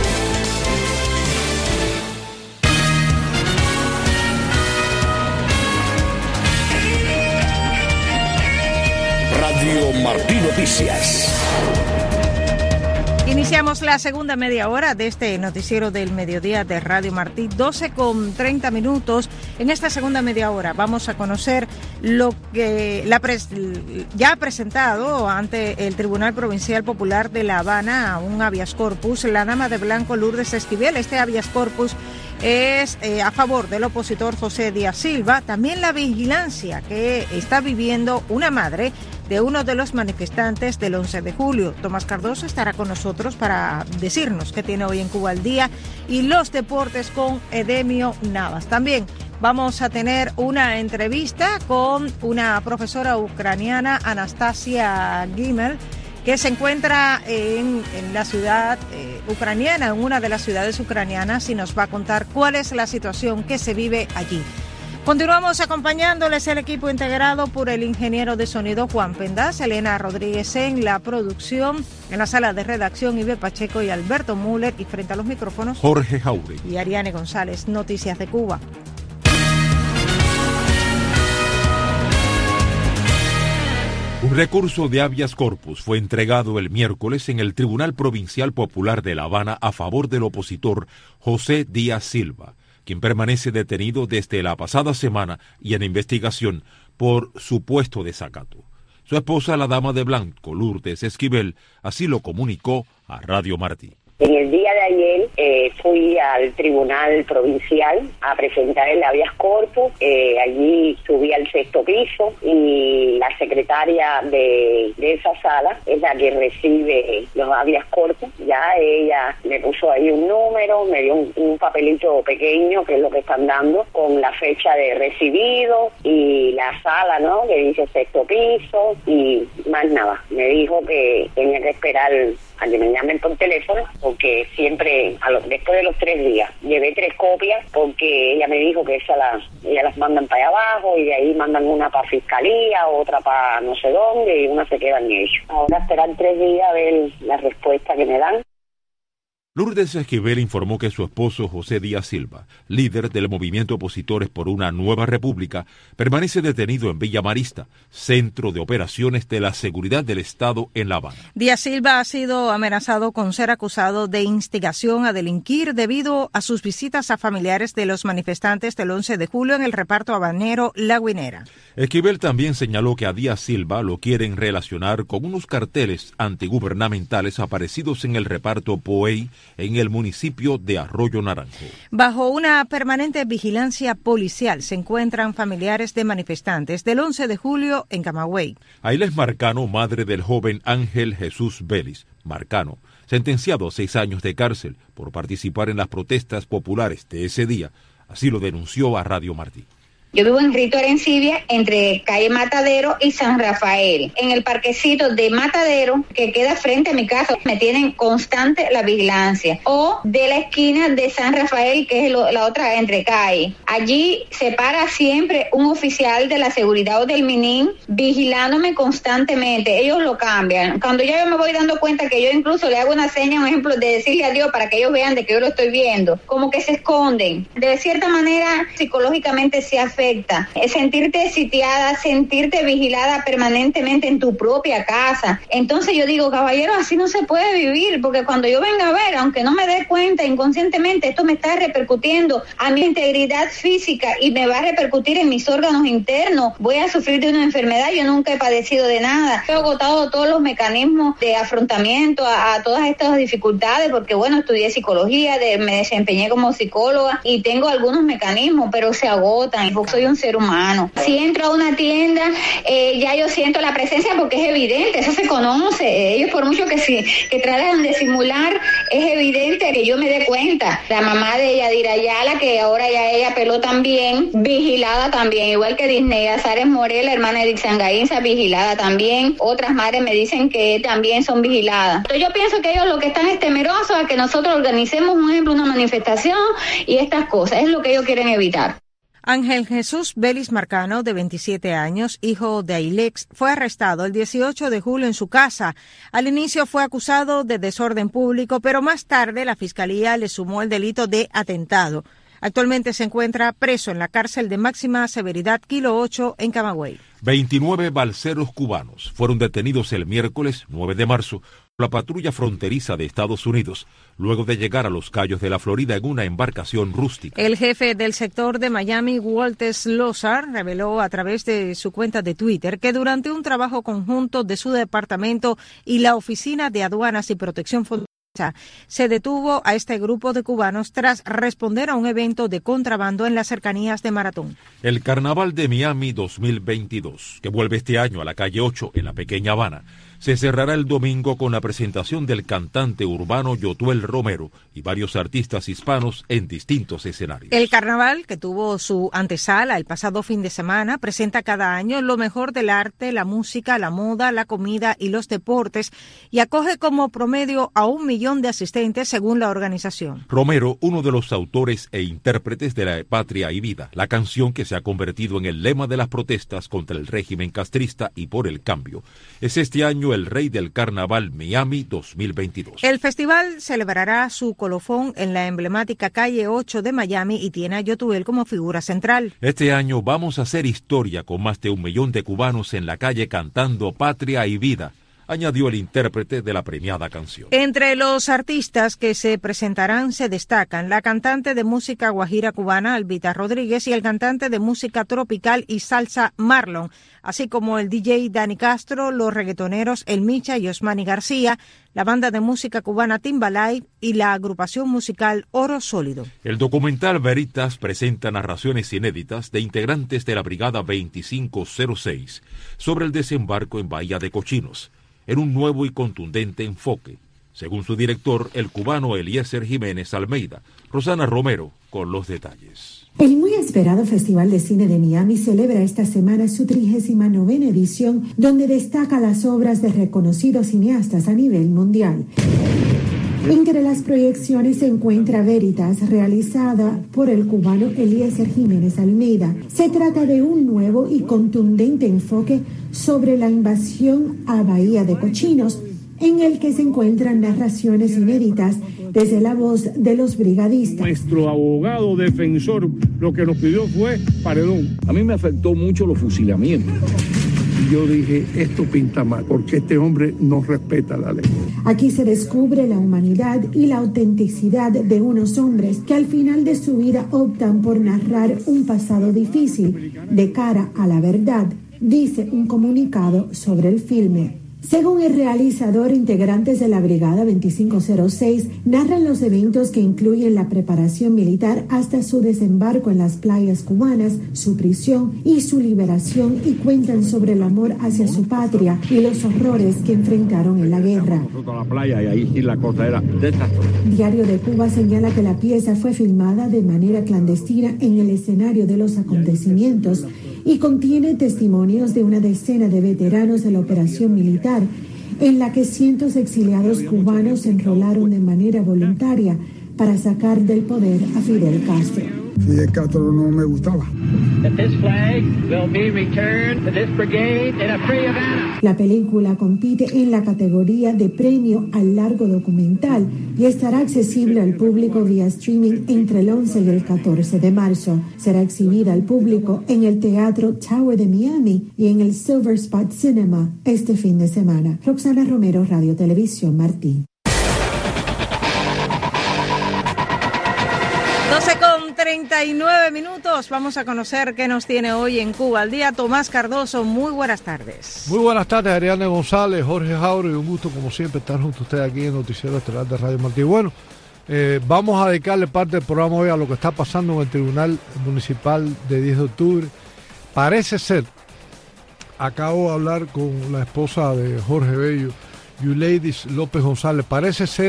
Radio Martí Noticias. Iniciamos la segunda media hora de este noticiero del mediodía de Radio Martí, 12:30. En esta segunda media hora vamos a conocer lo que ya ha presentado ante el Tribunal Provincial Popular de La Habana un habeas corpus la dama de blanco Lourdes Esquivel. Este habeas corpus es a favor del opositor José Díaz Silva. También la vigilancia que está viviendo una madre de uno de los manifestantes del 11 de julio. Tomás Cardoso estará con nosotros para decirnos qué tiene hoy en Cuba al día, y los deportes con Edemio Navas. También vamos a tener una entrevista con una profesora ucraniana, Anastasia Gimel, que se encuentra en la ciudad ucraniana, en una de las ciudades ucranianas, y nos va a contar cuál es la situación que se vive allí. Continuamos acompañándoles el equipo integrado por el ingeniero de sonido Juan Pendaz, Elena Rodríguez en la producción, en la sala de redacción Ibe Pacheco y Alberto Müller, y frente a los micrófonos Jorge Jauregui y Ariane González. Noticias de Cuba. Un recurso de habeas corpus fue entregado el miércoles en el Tribunal Provincial Popular de La Habana a favor del opositor José Díaz Silva, quien permanece detenido desde la pasada semana y en investigación por supuesto desacato. Su esposa, la dama de blanco, Lourdes Esquivel, así lo comunicó a Radio Martí. En el día de ayer fui al Tribunal Provincial a presentar el habeas corpus. Allí subí al 6º piso y la secretaria de esa sala es la que recibe los habeas corpus. Ya ella me puso ahí un número, me dio un papelito pequeño, que es lo que están dando, con la fecha de recibido y la sala, ¿no?, que dice 6º piso, y más nada. Me dijo que tenía que esperar a que me llamen por teléfono, porque siempre, después de los 3 días, llevé 3 copias, porque ella me dijo que ellas las mandan para allá abajo, y de ahí mandan una para fiscalía, otra para no sé dónde, y una se queda en ellos. Ahora esperar 3 días a ver la respuesta que me dan. Lourdes Esquivel informó que su esposo José Díaz Silva, líder del movimiento Opositores por una Nueva República, permanece detenido en Villa Marista, centro de operaciones de la seguridad del Estado en La Habana. Díaz Silva ha sido amenazado con ser acusado de instigación a delinquir debido a sus visitas a familiares de los manifestantes del 11 de julio en el reparto habanero La Guinera. Esquivel también señaló que a Díaz Silva lo quieren relacionar con unos carteles antigubernamentales aparecidos en el reparto Poey en el municipio de Arroyo Naranjo. Bajo una permanente vigilancia policial se encuentran familiares de manifestantes del 11 de julio en Camagüey. Ailes Marcano, madre del joven Ángel Jesús Vélez Marcano, sentenciado a 6 años de cárcel por participar en las protestas populares de ese día, así lo denunció a Radio Martí. Yo vivo en Rito Arencibia, entre calle Matadero y San Rafael. En el parquecito de Matadero, que queda frente a mi casa, me tienen constante la vigilancia. O de la esquina de San Rafael, que es la otra entre calle. Allí se para siempre un oficial de la seguridad o del MININ vigilándome constantemente. Ellos lo cambian. Cuando ya yo me voy dando cuenta que yo incluso le hago una seña, un ejemplo, de decirle adiós para que ellos vean de que yo lo estoy viendo, como que se esconden. De cierta manera, psicológicamente se afecta. Sentirte sitiada, sentirte vigilada permanentemente en tu propia casa. Entonces yo digo, caballero, así no se puede vivir, porque cuando yo venga a ver, aunque no me dé cuenta inconscientemente, esto me está repercutiendo a mi integridad física y me va a repercutir en mis órganos internos. Voy a sufrir de una enfermedad, yo nunca he padecido de nada. He agotado todos los mecanismos de afrontamiento a todas estas dificultades, porque bueno, estudié psicología, me desempeñé como psicóloga y tengo algunos mecanismos, pero se agotan. Soy un ser humano. Si entro a una tienda, ya yo siento la presencia porque es evidente, eso se conoce. Ellos por mucho que tratan de simular, es evidente que yo me dé cuenta. La mamá de Yadira Ayala, que ahora ya ella peló también, vigilada también, igual que Disney Azares Morel, la hermana de Dixangaínza, vigilada también. Otras madres me dicen que también son vigiladas. Entonces yo pienso que ellos lo que están es temerosos a que nosotros organicemos, un ejemplo, una manifestación y estas cosas. Es lo que ellos quieren evitar. Ángel Jesús Vélez Marcano, de 27 años, hijo de Ailex, fue arrestado el 18 de julio en su casa. Al inicio fue acusado de desorden público, pero más tarde la Fiscalía le sumó el delito de atentado. Actualmente se encuentra preso en la cárcel de máxima severidad Kilo 8 en Camagüey. 29 balseros cubanos fueron detenidos el miércoles 9 de marzo por la patrulla fronteriza de Estados Unidos, luego de llegar a los Cayos de la Florida en una embarcación rústica. El jefe del sector de Miami, Walter Lozar, reveló a través de su cuenta de Twitter que durante un trabajo conjunto de su departamento y la Oficina de Aduanas y Protección Fronteriza, se detuvo a este grupo de cubanos tras responder a un evento de contrabando en las cercanías de Maratón. El Carnaval de Miami 2022, que vuelve este año a la calle 8 en la pequeña Habana, se cerrará el domingo con la presentación del cantante urbano Yotuel Romero y varios artistas hispanos en distintos escenarios. El carnaval, que tuvo su antesala el pasado fin de semana, presenta cada año lo mejor del arte, la música, la moda, la comida y los deportes y acoge como promedio a 1 millón de asistentes según la organización. Romero, uno de los autores e intérpretes de la Patria y Vida, la canción que se ha convertido en el lema de las protestas contra el régimen castrista y por el cambio, es este año el rey del Carnaval Miami 2022. El festival celebrará su colofón en la emblemática calle 8 de Miami y tiene a Yotuel como figura central. Este año vamos a hacer historia con más de 1 millón de cubanos en la calle cantando Patria y Vida, añadió el intérprete de la premiada canción. Entre los artistas que se presentarán se destacan la cantante de música guajira cubana Albita Rodríguez y el cantante de música tropical y salsa Marlon, así como el DJ Dani Castro, los reggaetoneros El Micha y Osmani García, la banda de música cubana Timbalay y la agrupación musical Oro Sólido. El documental Veritas presenta narraciones inéditas de integrantes de la Brigada 2506 sobre el desembarco en Bahía de Cochinos, en un nuevo y contundente enfoque, según su director, el cubano Eliezer Jiménez Almeida. Rosana Romero con los detalles. El muy esperado Festival de Cine de Miami celebra esta semana su 39ª edición, donde destaca las obras de reconocidos cineastas a nivel mundial. Entre las proyecciones se encuentra Veritas, realizada por el cubano Eliezer Jiménez Almeida. Se trata de un nuevo y contundente enfoque sobre la invasión a Bahía de Cochinos, en el que se encuentran narraciones inéditas desde la voz de los brigadistas. Nuestro abogado defensor lo que nos pidió fue paredón. A mí me afectó mucho los fusilamientos. Yo dije, esto pinta mal, porque este hombre no respeta la ley. Aquí se descubre la humanidad y la autenticidad de unos hombres que al final de su vida optan por narrar un pasado difícil de cara a la verdad, dice un comunicado sobre el filme. Según el realizador, integrantes de la Brigada 2506 narran los eventos que incluyen la preparación militar hasta su desembarco en las playas cubanas, su prisión y su liberación, y cuentan sobre el amor hacia su patria y los horrores que enfrentaron en la guerra. Diario de Cuba señala que la pieza fue filmada de manera clandestina en el escenario de los acontecimientos y contiene testimonios de una decena de veteranos de la operación militar, en la que cientos de exiliados cubanos se enrolaron de manera voluntaria para sacar del poder a Fidel Castro. Fidel Castro no me gustaba. La película compite en la categoría de premio al largo documental y estará accesible al público vía streaming entre el 11 y el 14 de marzo. Será exhibida al público en el Teatro Tower de Miami y en el Silver Spot Cinema este fin de semana. Roxana Romero, Radio Televisión Martí. 12:39. Vamos a conocer qué nos tiene hoy en Cuba al día. Tomás Cardoso, muy buenas tardes. Muy buenas tardes, Ariane González, Jorge Jauro, y un gusto como siempre estar junto a usted aquí en Noticiero Estelar de Radio Martí. Bueno, vamos a dedicarle parte del programa hoy a lo que está pasando en el Tribunal Municipal de 10 de octubre. Parece ser, acabo de hablar con la esposa de Jorge Bello, Yuleidis López González, parece ser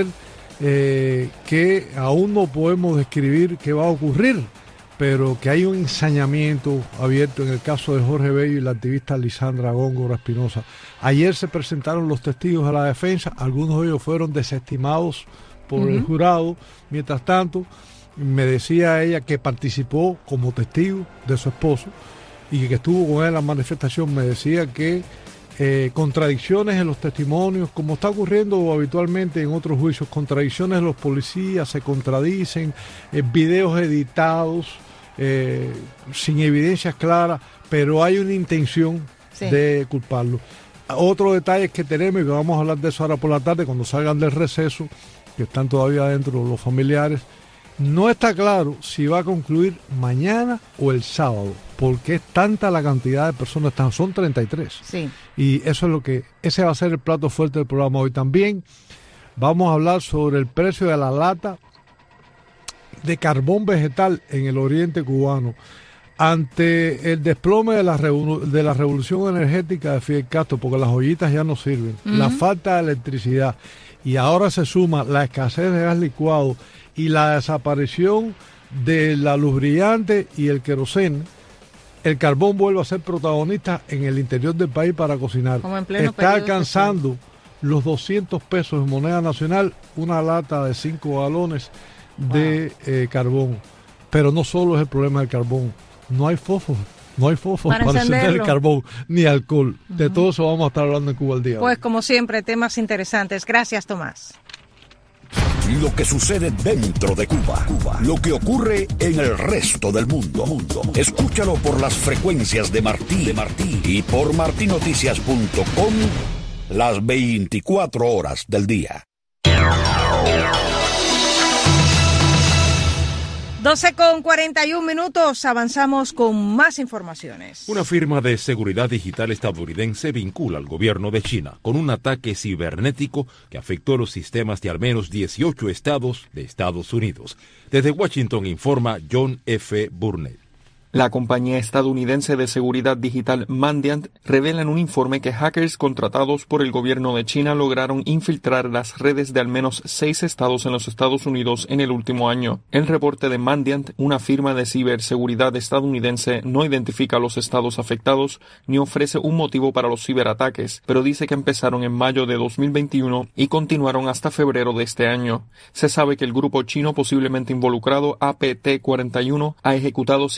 que aún no podemos describir qué va a ocurrir, pero que hay un ensañamiento abierto en el caso de Jorge Bello y la activista Lisandra Góngora Espinosa. Ayer se presentaron los testigos de la defensa, algunos de ellos fueron desestimados por el jurado. Mientras tanto, me decía ella que participó como testigo de su esposo y que estuvo con él en la manifestación. Me decía que contradicciones en los testimonios, como está ocurriendo habitualmente en otros juicios, contradicciones de los policías, se contradicen, videos editados, sin evidencias claras, pero hay una intención de culparlo. Otro detalle que tenemos, y que vamos a hablar de eso ahora por la tarde, cuando salgan del receso, que están todavía adentro los familiares, no está claro si va a concluir mañana o el sábado, porque es tanta la cantidad de personas, son 33. Sí. Y eso es ese va a ser el plato fuerte del programa hoy. También vamos a hablar sobre el precio de la lata de carbón vegetal en el oriente cubano. Ante el desplome de la revolución energética de Fidel Castro, porque las ollitas ya no sirven, la falta de electricidad, y ahora se suma la escasez de gas licuado y la desaparición de la luz brillante y el queroseno, el carbón vuelve a ser protagonista en el interior del país para cocinar. Está alcanzando los 200 pesos en moneda nacional una lata de 5 galones de carbón. Pero no solo es el problema del carbón, no hay fósforo. No hay fósforo para encender el carbón, ni alcohol. De todo eso vamos a estar hablando en Cuba al día. Pues como siempre, temas interesantes. Gracias, Tomás. Lo que sucede dentro de Cuba. Lo que ocurre en el resto del mundo. Escúchalo por las frecuencias de Martí y por martinoticias.com las 24 horas del día. 12:41. Avanzamos con más informaciones. Una firma de seguridad digital estadounidense vincula al gobierno de China con un ataque cibernético que afectó los sistemas de al menos 18 estados de Estados Unidos. Desde Washington informa John F. Burnett. La compañía estadounidense de seguridad digital Mandiant revela en un informe que hackers contratados por el gobierno de China lograron infiltrar las redes de al menos 6 estados en los Estados Unidos en el último año. El reporte de Mandiant, una firma de ciberseguridad estadounidense, no identifica los estados afectados ni ofrece un motivo para los ciberataques, pero dice que empezaron en mayo de 2021 y continuaron hasta febrero de este año. Se sabe que el grupo chino posiblemente involucrado, APT-41, ha ejecutado ciberataques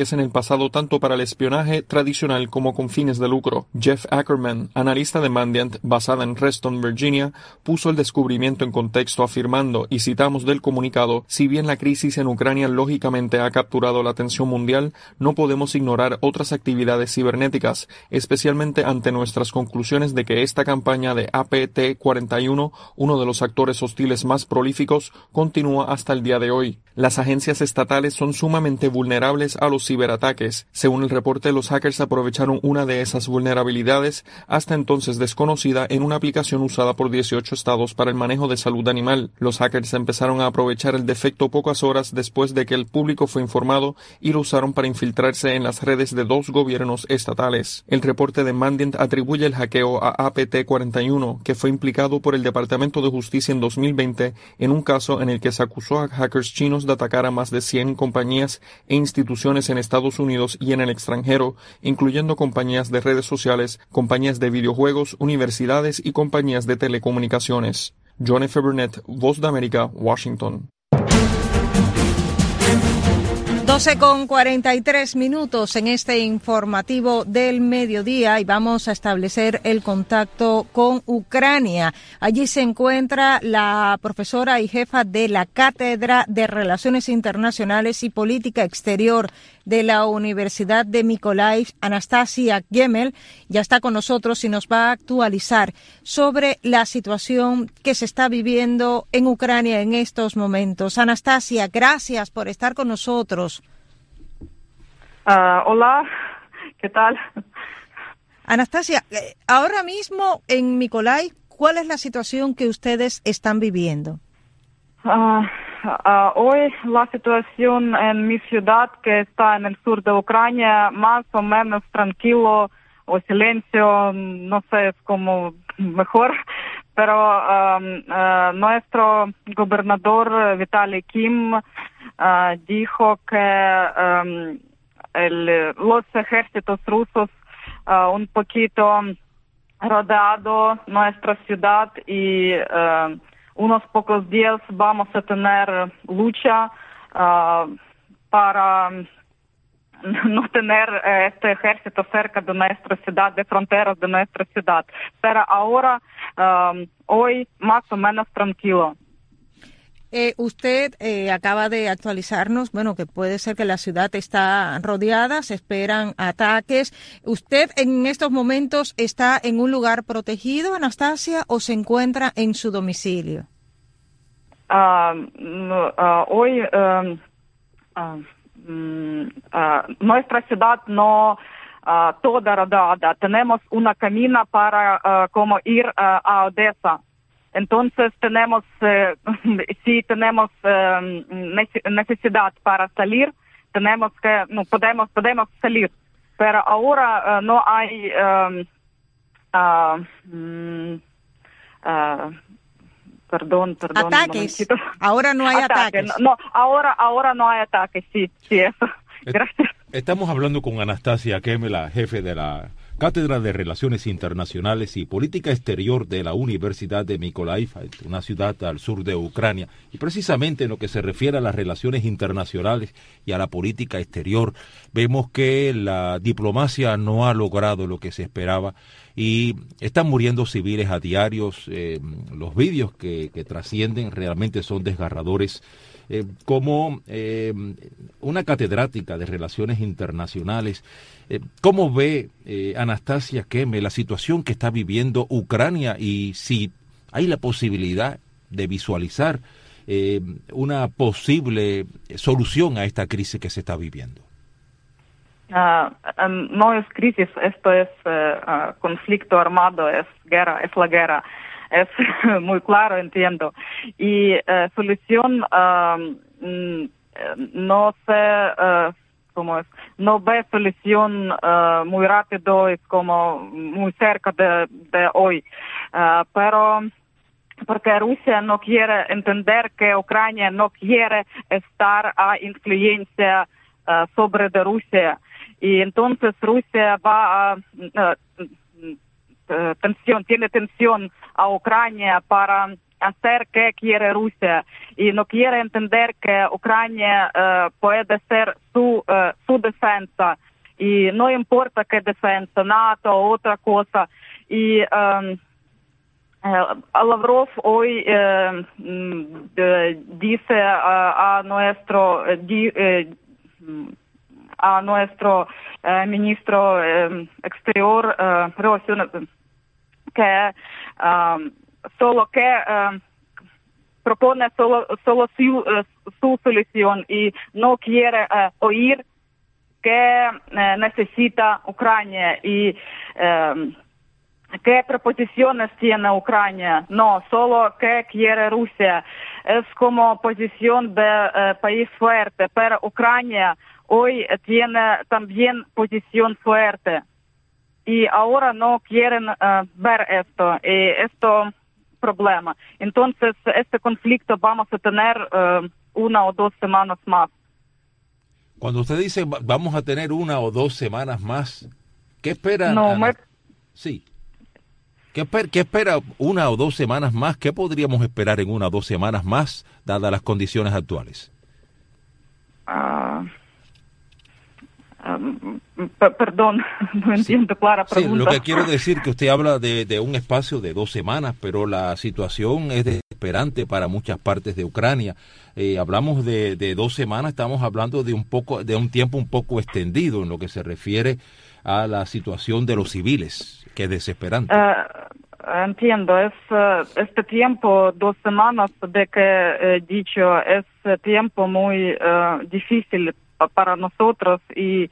ataques en el pasado tanto para el espionaje tradicional como con fines de lucro. Jeff Ackerman, analista de Mandiant basada en Reston, Virginia, puso el descubrimiento en contexto afirmando, y citamos del comunicado, si bien la crisis en Ucrania lógicamente ha capturado la atención mundial, no podemos ignorar otras actividades cibernéticas, especialmente ante nuestras conclusiones de que esta campaña de APT-41, uno de los actores hostiles más prolíficos, continúa hasta el día de hoy. Las agencias estatales son sumamente vulnerables a los ciberataques. Según el reporte, los hackers aprovecharon una de esas vulnerabilidades, hasta entonces desconocida, en una aplicación usada por 18 estados para el manejo de salud animal. Los hackers empezaron a aprovechar el defecto pocas horas después de que el público fue informado y lo usaron para infiltrarse en las redes de 2 gobiernos estatales. El reporte de Mandiant atribuye el hackeo a APT-41, que fue implicado por el Departamento de Justicia en 2020 en un caso en el que se acusó a hackers chinos de atacar a más de 100 compañías e instituciones en Estados Unidos y en el extranjero, incluyendo compañías de redes sociales, compañías de videojuegos, universidades y compañías de telecomunicaciones. John F. Burnett, Voz de América, Washington. 12:43 en este informativo del mediodía y vamos a establecer el contacto con Ucrania. Allí se encuentra la profesora y jefa de la Cátedra de Relaciones Internacionales y Política Exterior de la Universidad de Mykolaiv, Anastasia Gemel. Ya está con nosotros y nos va a actualizar sobre la situación que se está viviendo en Ucrania en estos momentos. Anastasia, gracias por estar con nosotros. Hola, ¿qué tal? Anastasia, ahora mismo en Mykolaiv, ¿cuál es la situación que ustedes están viviendo? Hoy la situación en mi ciudad, que está en el sur de Ucrania, más o menos tranquilo o silencio, no sé, es como mejor, pero nuestro gobernador Vitaly Kim dijo que los ejércitos rusos un poquito rodeado nuestra ciudad y unos pocos días vamos a tener lucha para no tener este ejército cerca de nuestra ciudad, de fronteras de nuestra ciudad. Pero ahora, hoy, más o menos tranquilo. Usted acaba de actualizarnos, bueno, que puede ser que la ciudad está rodeada, se esperan ataques. ¿Usted en estos momentos está en un lugar protegido, Anastasia, o se encuentra en su domicilio? Hoy nuestra ciudad no toda rodeada. Tenemos una camina para como ir a Odessa. Entonces tenemos, si tenemos necesidad para salir, tenemos que, no podemos salir. Pero ahora no hay perdón. Ataques. Ahora no hay ataques. No, ahora no hay ataques, sí, eso. Gracias. Estamos hablando con Anastasia Gemel, la jefe de la Cátedra de Relaciones Internacionales y Política Exterior de la Universidad de Mykolaiv, una ciudad al sur de Ucrania. Y precisamente en lo que se refiere a las relaciones internacionales y a la política exterior, vemos que la diplomacia no ha logrado lo que se esperaba y están muriendo civiles a diarios. Los vídeos que trascienden realmente son desgarradores. Como una catedrática de Relaciones Internacionales, ¿cómo ve Anastasia Gemel la situación que está viviendo Ucrania y si hay la posibilidad de visualizar una posible solución a esta crisis que se está viviendo? No es crisis, esto es conflicto armado, es guerra, es la guerra. Es muy claro, entiendo. Y solución, no sé cómo es, no ve solución muy rápido, es como muy cerca de hoy. Pero porque Rusia no quiere entender que Ucrania no quiere estar a influencia sobre de Rusia. Y entonces Rusia va a... tiene tensión a Ucrania para hacer que quiere Rusia y no quiere entender que Ucrania puede ser su defensa y no importa qué defensa, NATO o otra cosa. Y Lavrov hoy dice a nuestro ministro exterior relaciones que propone solo su solución y no quiere oír que necesita Ucrania y qué proposiciones tiene Ucrania. No, solo qué quiere Rusia. Es como posición de país fuerte, pero Ucrania hoy tiene también posición fuerte. Y ahora no quieren ver esto, y esto problema. Entonces, este conflicto vamos a tener 1 o 2 semanas más. Cuando usted dice vamos a tener 1 o 2 semanas más, ¿qué espera? Sí. ¿Qué espera 1 o 2 semanas más? ¿Qué podríamos esperar en 1 o 2 semanas más, dadas las condiciones actuales? Perdón, no entiendo clara pregunta. Sí, lo que quiero decir que usted habla de un espacio de 2 semanas, pero la situación es desesperante para muchas partes de Ucrania. Hablamos de 2 semanas, estamos hablando de un tiempo un poco extendido en lo que se refiere a la situación de los civiles, que es desesperante. Entiendo, este tiempo, 2 semanas de que he dicho, es tiempo muy difícil para nosotros y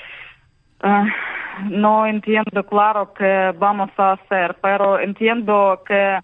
no entiendo claro qué vamos a hacer, pero entiendo que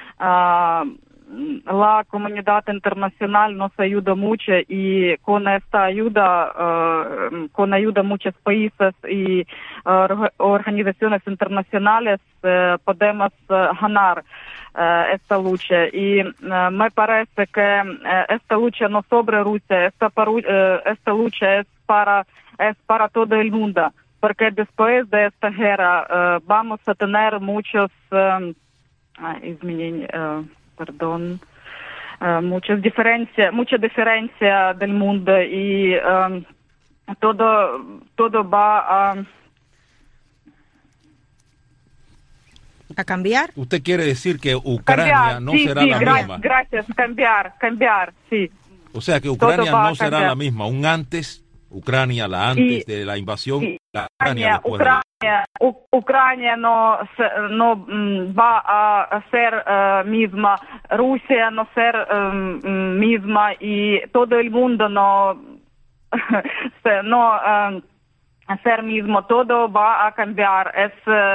la comunidad internacional nos ayuda mucho y con esta ayuda, con ayuda de muchos países y organizaciones internacionales podemos ganar esta lucha. Y me parece que esta lucha no sobre Rusia, esta lucha es para todo el mundo, porque después de esta guerra vamos a tener muchos mucha diferencia del mundo y todo va a cambiar. ¿Usted quiere decir que Ucrania no será la misma? Gracias, cambiar, sí. O sea que Ucrania no será la misma, un antes, Ucrania, la antes de la invasión, la Ucrania después de Ucrania no va a ser misma, Rusia no ser misma y todo el mundo no ser mismo, todo va a cambiar, es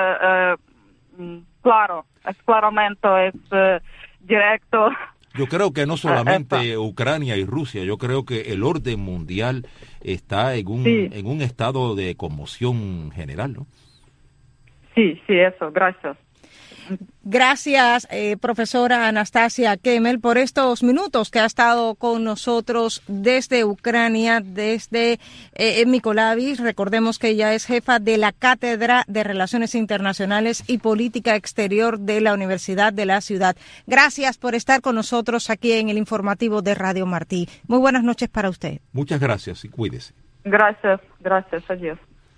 claro, es claramente, es directo. Yo creo que no solamente Ucrania y Rusia, yo creo que el orden mundial está en un estado de conmoción general, ¿no? Sí, eso, gracias. Gracias, profesora Anastasia Kemel, por estos minutos que ha estado con nosotros desde Ucrania, desde Mykolaiv. Recordemos que ella es jefa de la Cátedra de Relaciones Internacionales y Política Exterior de la Universidad de la Ciudad. Gracias por estar con nosotros aquí en el informativo de Radio Martí. Muy buenas noches para usted. Muchas gracias y cuídese. Gracias, adiós.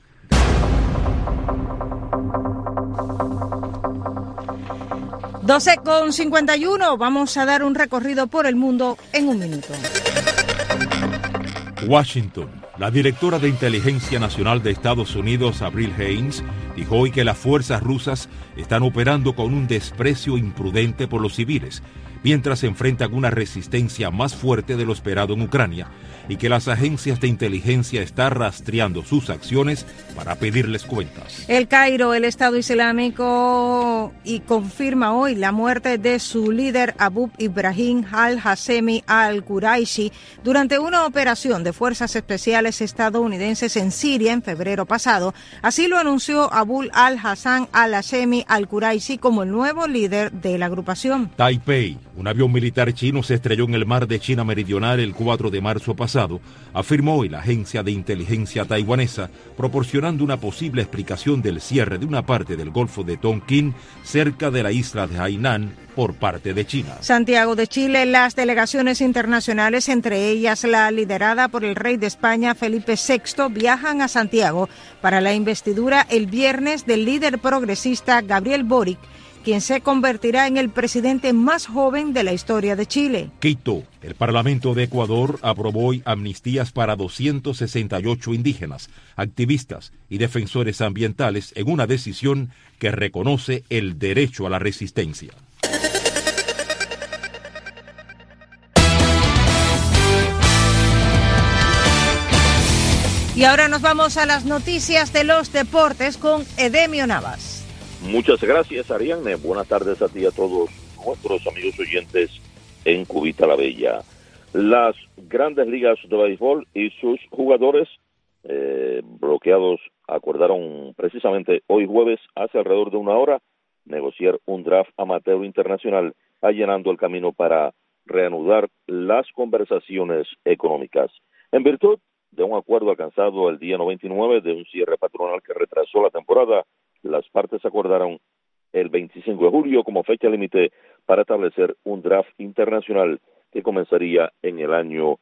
12:51, vamos a dar un recorrido por el mundo en un minuto. Washington. La directora de Inteligencia Nacional de Estados Unidos, Avril Haines, dijo hoy que las fuerzas rusas están operando con un desprecio imprudente por los civiles, mientras se enfrentan una resistencia más fuerte de lo esperado en Ucrania, y que las agencias de inteligencia están rastreando sus acciones para pedirles cuentas. El Cairo, el Estado Islámico, y confirma hoy la muerte de su líder Abu Ibrahim al-Hashemi al-Quraishi durante una operación de fuerzas especiales estadounidenses en Siria en febrero pasado. Así lo anunció Abu al-Hassan al-Hashemi al-Quraishi como el nuevo líder de la agrupación. Taipei. Un avión militar chino se estrelló en el mar de China Meridional el 4 de marzo pasado, afirmó hoy la agencia de inteligencia taiwanesa, proporcionando una posible explicación del cierre de una parte del Golfo de Tonkin cerca de la isla de Hainan por parte de China. Santiago de Chile, las delegaciones internacionales, entre ellas la liderada por el rey de España, Felipe VI, viajan a Santiago para la investidura el viernes del líder progresista Gabriel Boric, quien se convertirá en el presidente más joven de la historia de Chile. Quito, el Parlamento de Ecuador aprobó hoy amnistías para 268 indígenas, activistas y defensores ambientales en una decisión que reconoce el derecho a la resistencia. Y ahora nos vamos a las noticias de los deportes con Edemio Navas. Muchas gracias, Ariane. Buenas tardes a ti y a todos nuestros amigos oyentes en Cubita la Bella. Las grandes ligas de béisbol y sus jugadores bloqueados acordaron precisamente hoy jueves, hace alrededor de una hora, negociar un draft amateur internacional, allanando el camino para reanudar las conversaciones económicas. En virtud de un acuerdo alcanzado el día 99 de un cierre patronal que retrasó la temporada, las partes acordaron el 25 de julio como fecha límite para establecer un draft internacional que comenzaría en el año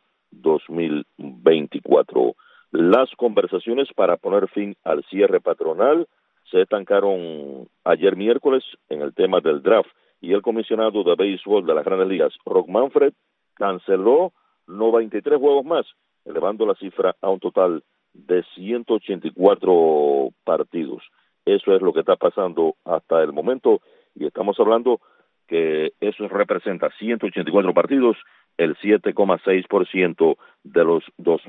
2024. Las conversaciones para poner fin al cierre patronal se estancaron ayer miércoles en el tema del draft y el comisionado de béisbol de las Grandes Ligas, Rob Manfred, canceló 93 juegos más, elevando la cifra a un total de 184 partidos. Eso es lo que está pasando hasta el momento y estamos hablando que eso representa 184 partidos, el 7,6% de los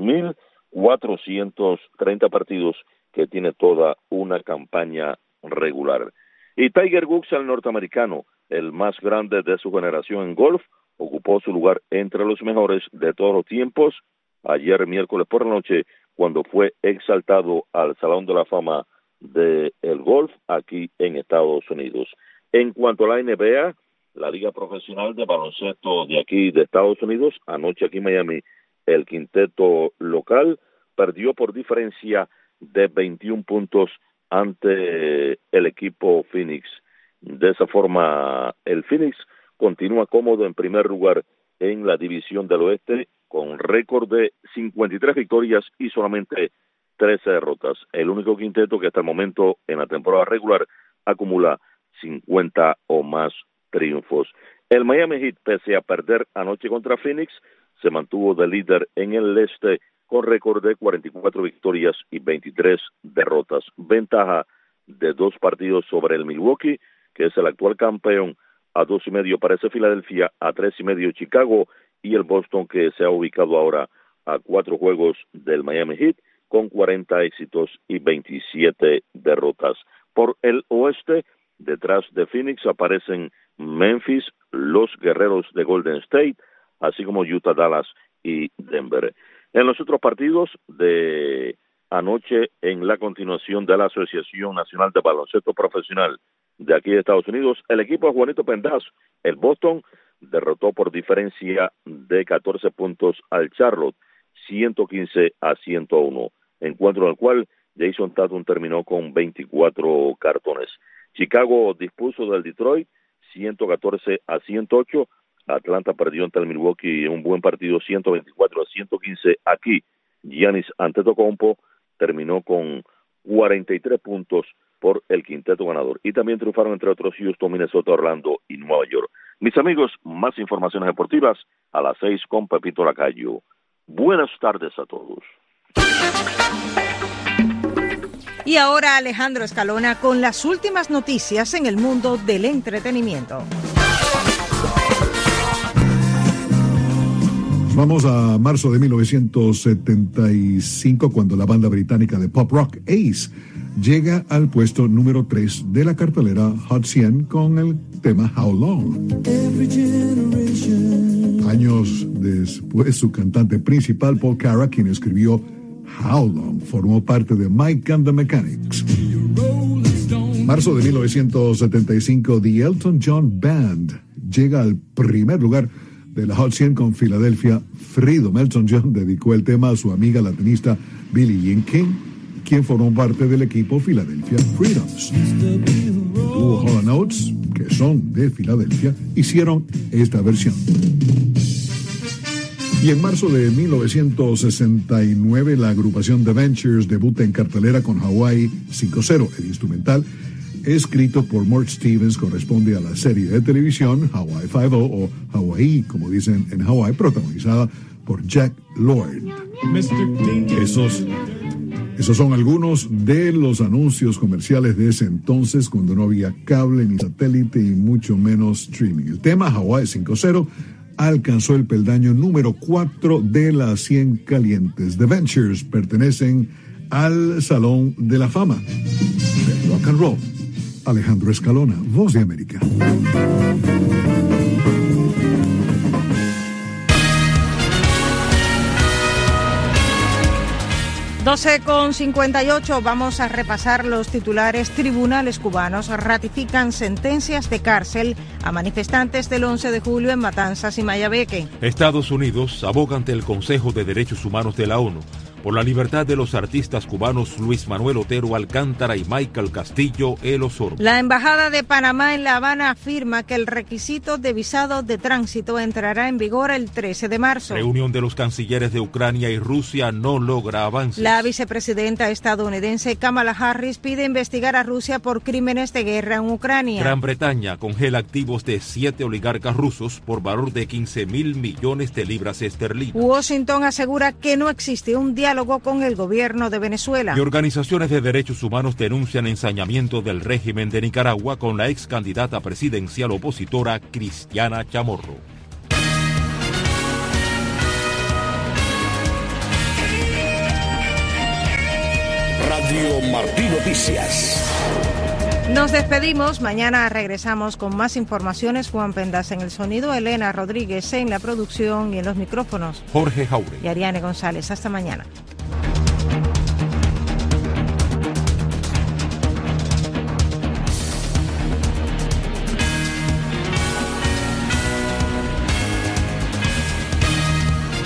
2.430 partidos que tiene toda una campaña regular. Y Tiger Woods, el norteamericano, el más grande de su generación en golf, ocupó su lugar entre los mejores de todos los tiempos ayer miércoles por la noche cuando fue exaltado al Salón de la Fama del golf aquí en Estados Unidos. En cuanto a la NBA, la Liga Profesional de Baloncesto de aquí de Estados Unidos, anoche aquí en Miami, el quinteto local perdió por diferencia de 21 puntos ante el equipo Phoenix. De esa forma, el Phoenix continúa cómodo en primer lugar en la división del oeste con récord de 53 victorias y solamente 13 derrotas. El único quinteto que hasta el momento en la temporada regular acumula 50 o más triunfos. El Miami Heat, pese a perder anoche contra Phoenix, se mantuvo de líder en el este con récord de 44 victorias y 23 derrotas. Ventaja de 2 partidos sobre el Milwaukee, que es el actual campeón, a 2.5 parece Filadelfia, a 3.5 Chicago y el Boston, que se ha ubicado ahora a 4 juegos del Miami Heat, con 40 éxitos y 27 derrotas. Por el oeste, detrás de Phoenix aparecen Memphis, los Guerreros de Golden State, así como Utah, Dallas y Denver. En los otros partidos de anoche, en la continuación de la Asociación Nacional de Baloncesto Profesional de aquí de Estados Unidos, el equipo de Juanito Pendaz, el Boston, derrotó por diferencia de 14 puntos al Charlotte, 115-101. Encuentro en el cual Jason Tatum terminó con 24 cartones. Chicago dispuso del Detroit 114-108. Atlanta perdió ante el Milwaukee en un buen partido 124-115. Aquí Giannis Antetokounmpo terminó con 43 puntos por el quinteto ganador. Y también triunfaron entre otros Houston, Minnesota, Orlando y Nueva York. Mis amigos, más informaciones deportivas a las 6 con Pepito Lacayo. Buenas tardes a todos. Y ahora Alejandro Escalona con las últimas noticias en el mundo del entretenimiento. Vamos a marzo de 1975, cuando la banda británica de pop rock Ace llega al puesto número 3 de la cartelera Hot 100 con el tema How Long. Años después, su cantante principal, Paul Carrack, quien escribió How Long, formó parte de Mike and the Mechanics. Marzo de 1975, The Elton John Band llega al primer lugar de la Hot 100 con Philadelphia Freedom. Elton John dedicó el tema a su amiga la tenista Billie Jean King, quien formó parte del equipo Philadelphia Freedoms. Dúo Hall & Oates, que son de Filadelfia, hicieron esta versión. Y en marzo de 1969, la agrupación The Ventures debuta en cartelera con Hawaii 5-0. El instrumental, escrito por Mort Stevens, corresponde a la serie de televisión Hawaii 5-0 o Hawaii, como dicen en Hawaii, protagonizada por Jack Lord. Esos son algunos de los anuncios comerciales de ese entonces, cuando no había cable ni satélite y mucho menos streaming. El tema Hawaii 5-0 alcanzó el peldaño número 4 de las 100 calientes. The Ventures pertenecen al Salón de la Fama de Rock and Roll. Alejandro Escalona, Voz de América. Con 58 vamos a repasar los titulares. Tribunales cubanos ratifican sentencias de cárcel a manifestantes del 11 de julio en Matanzas y Mayabeque. Estados Unidos aboga ante el Consejo de Derechos Humanos de la ONU por la libertad de los artistas cubanos Luis Manuel Otero Alcántara y Michael Castillo El Osorno. La Embajada de Panamá en La Habana afirma que el requisito de visado de tránsito entrará en vigor el 13 de marzo. Reunión de los cancilleres de Ucrania y Rusia no logra avances. La vicepresidenta estadounidense Kamala Harris pide investigar a Rusia por crímenes de guerra en Ucrania. Gran Bretaña congela activos de 7 oligarcas rusos por valor de 15.000 millones de libras esterlinas. Washington asegura que no existe un diálogo con el gobierno de Venezuela. Y organizaciones de derechos humanos denuncian ensañamiento del régimen de Nicaragua con la ex candidata presidencial opositora Cristiana Chamorro. Radio Martí Noticias. Nos despedimos, mañana regresamos con más informaciones. Juan Pendas en el sonido, Elena Rodríguez en la producción y en los micrófonos, Jorge Jauregui y Ariane González. Hasta mañana.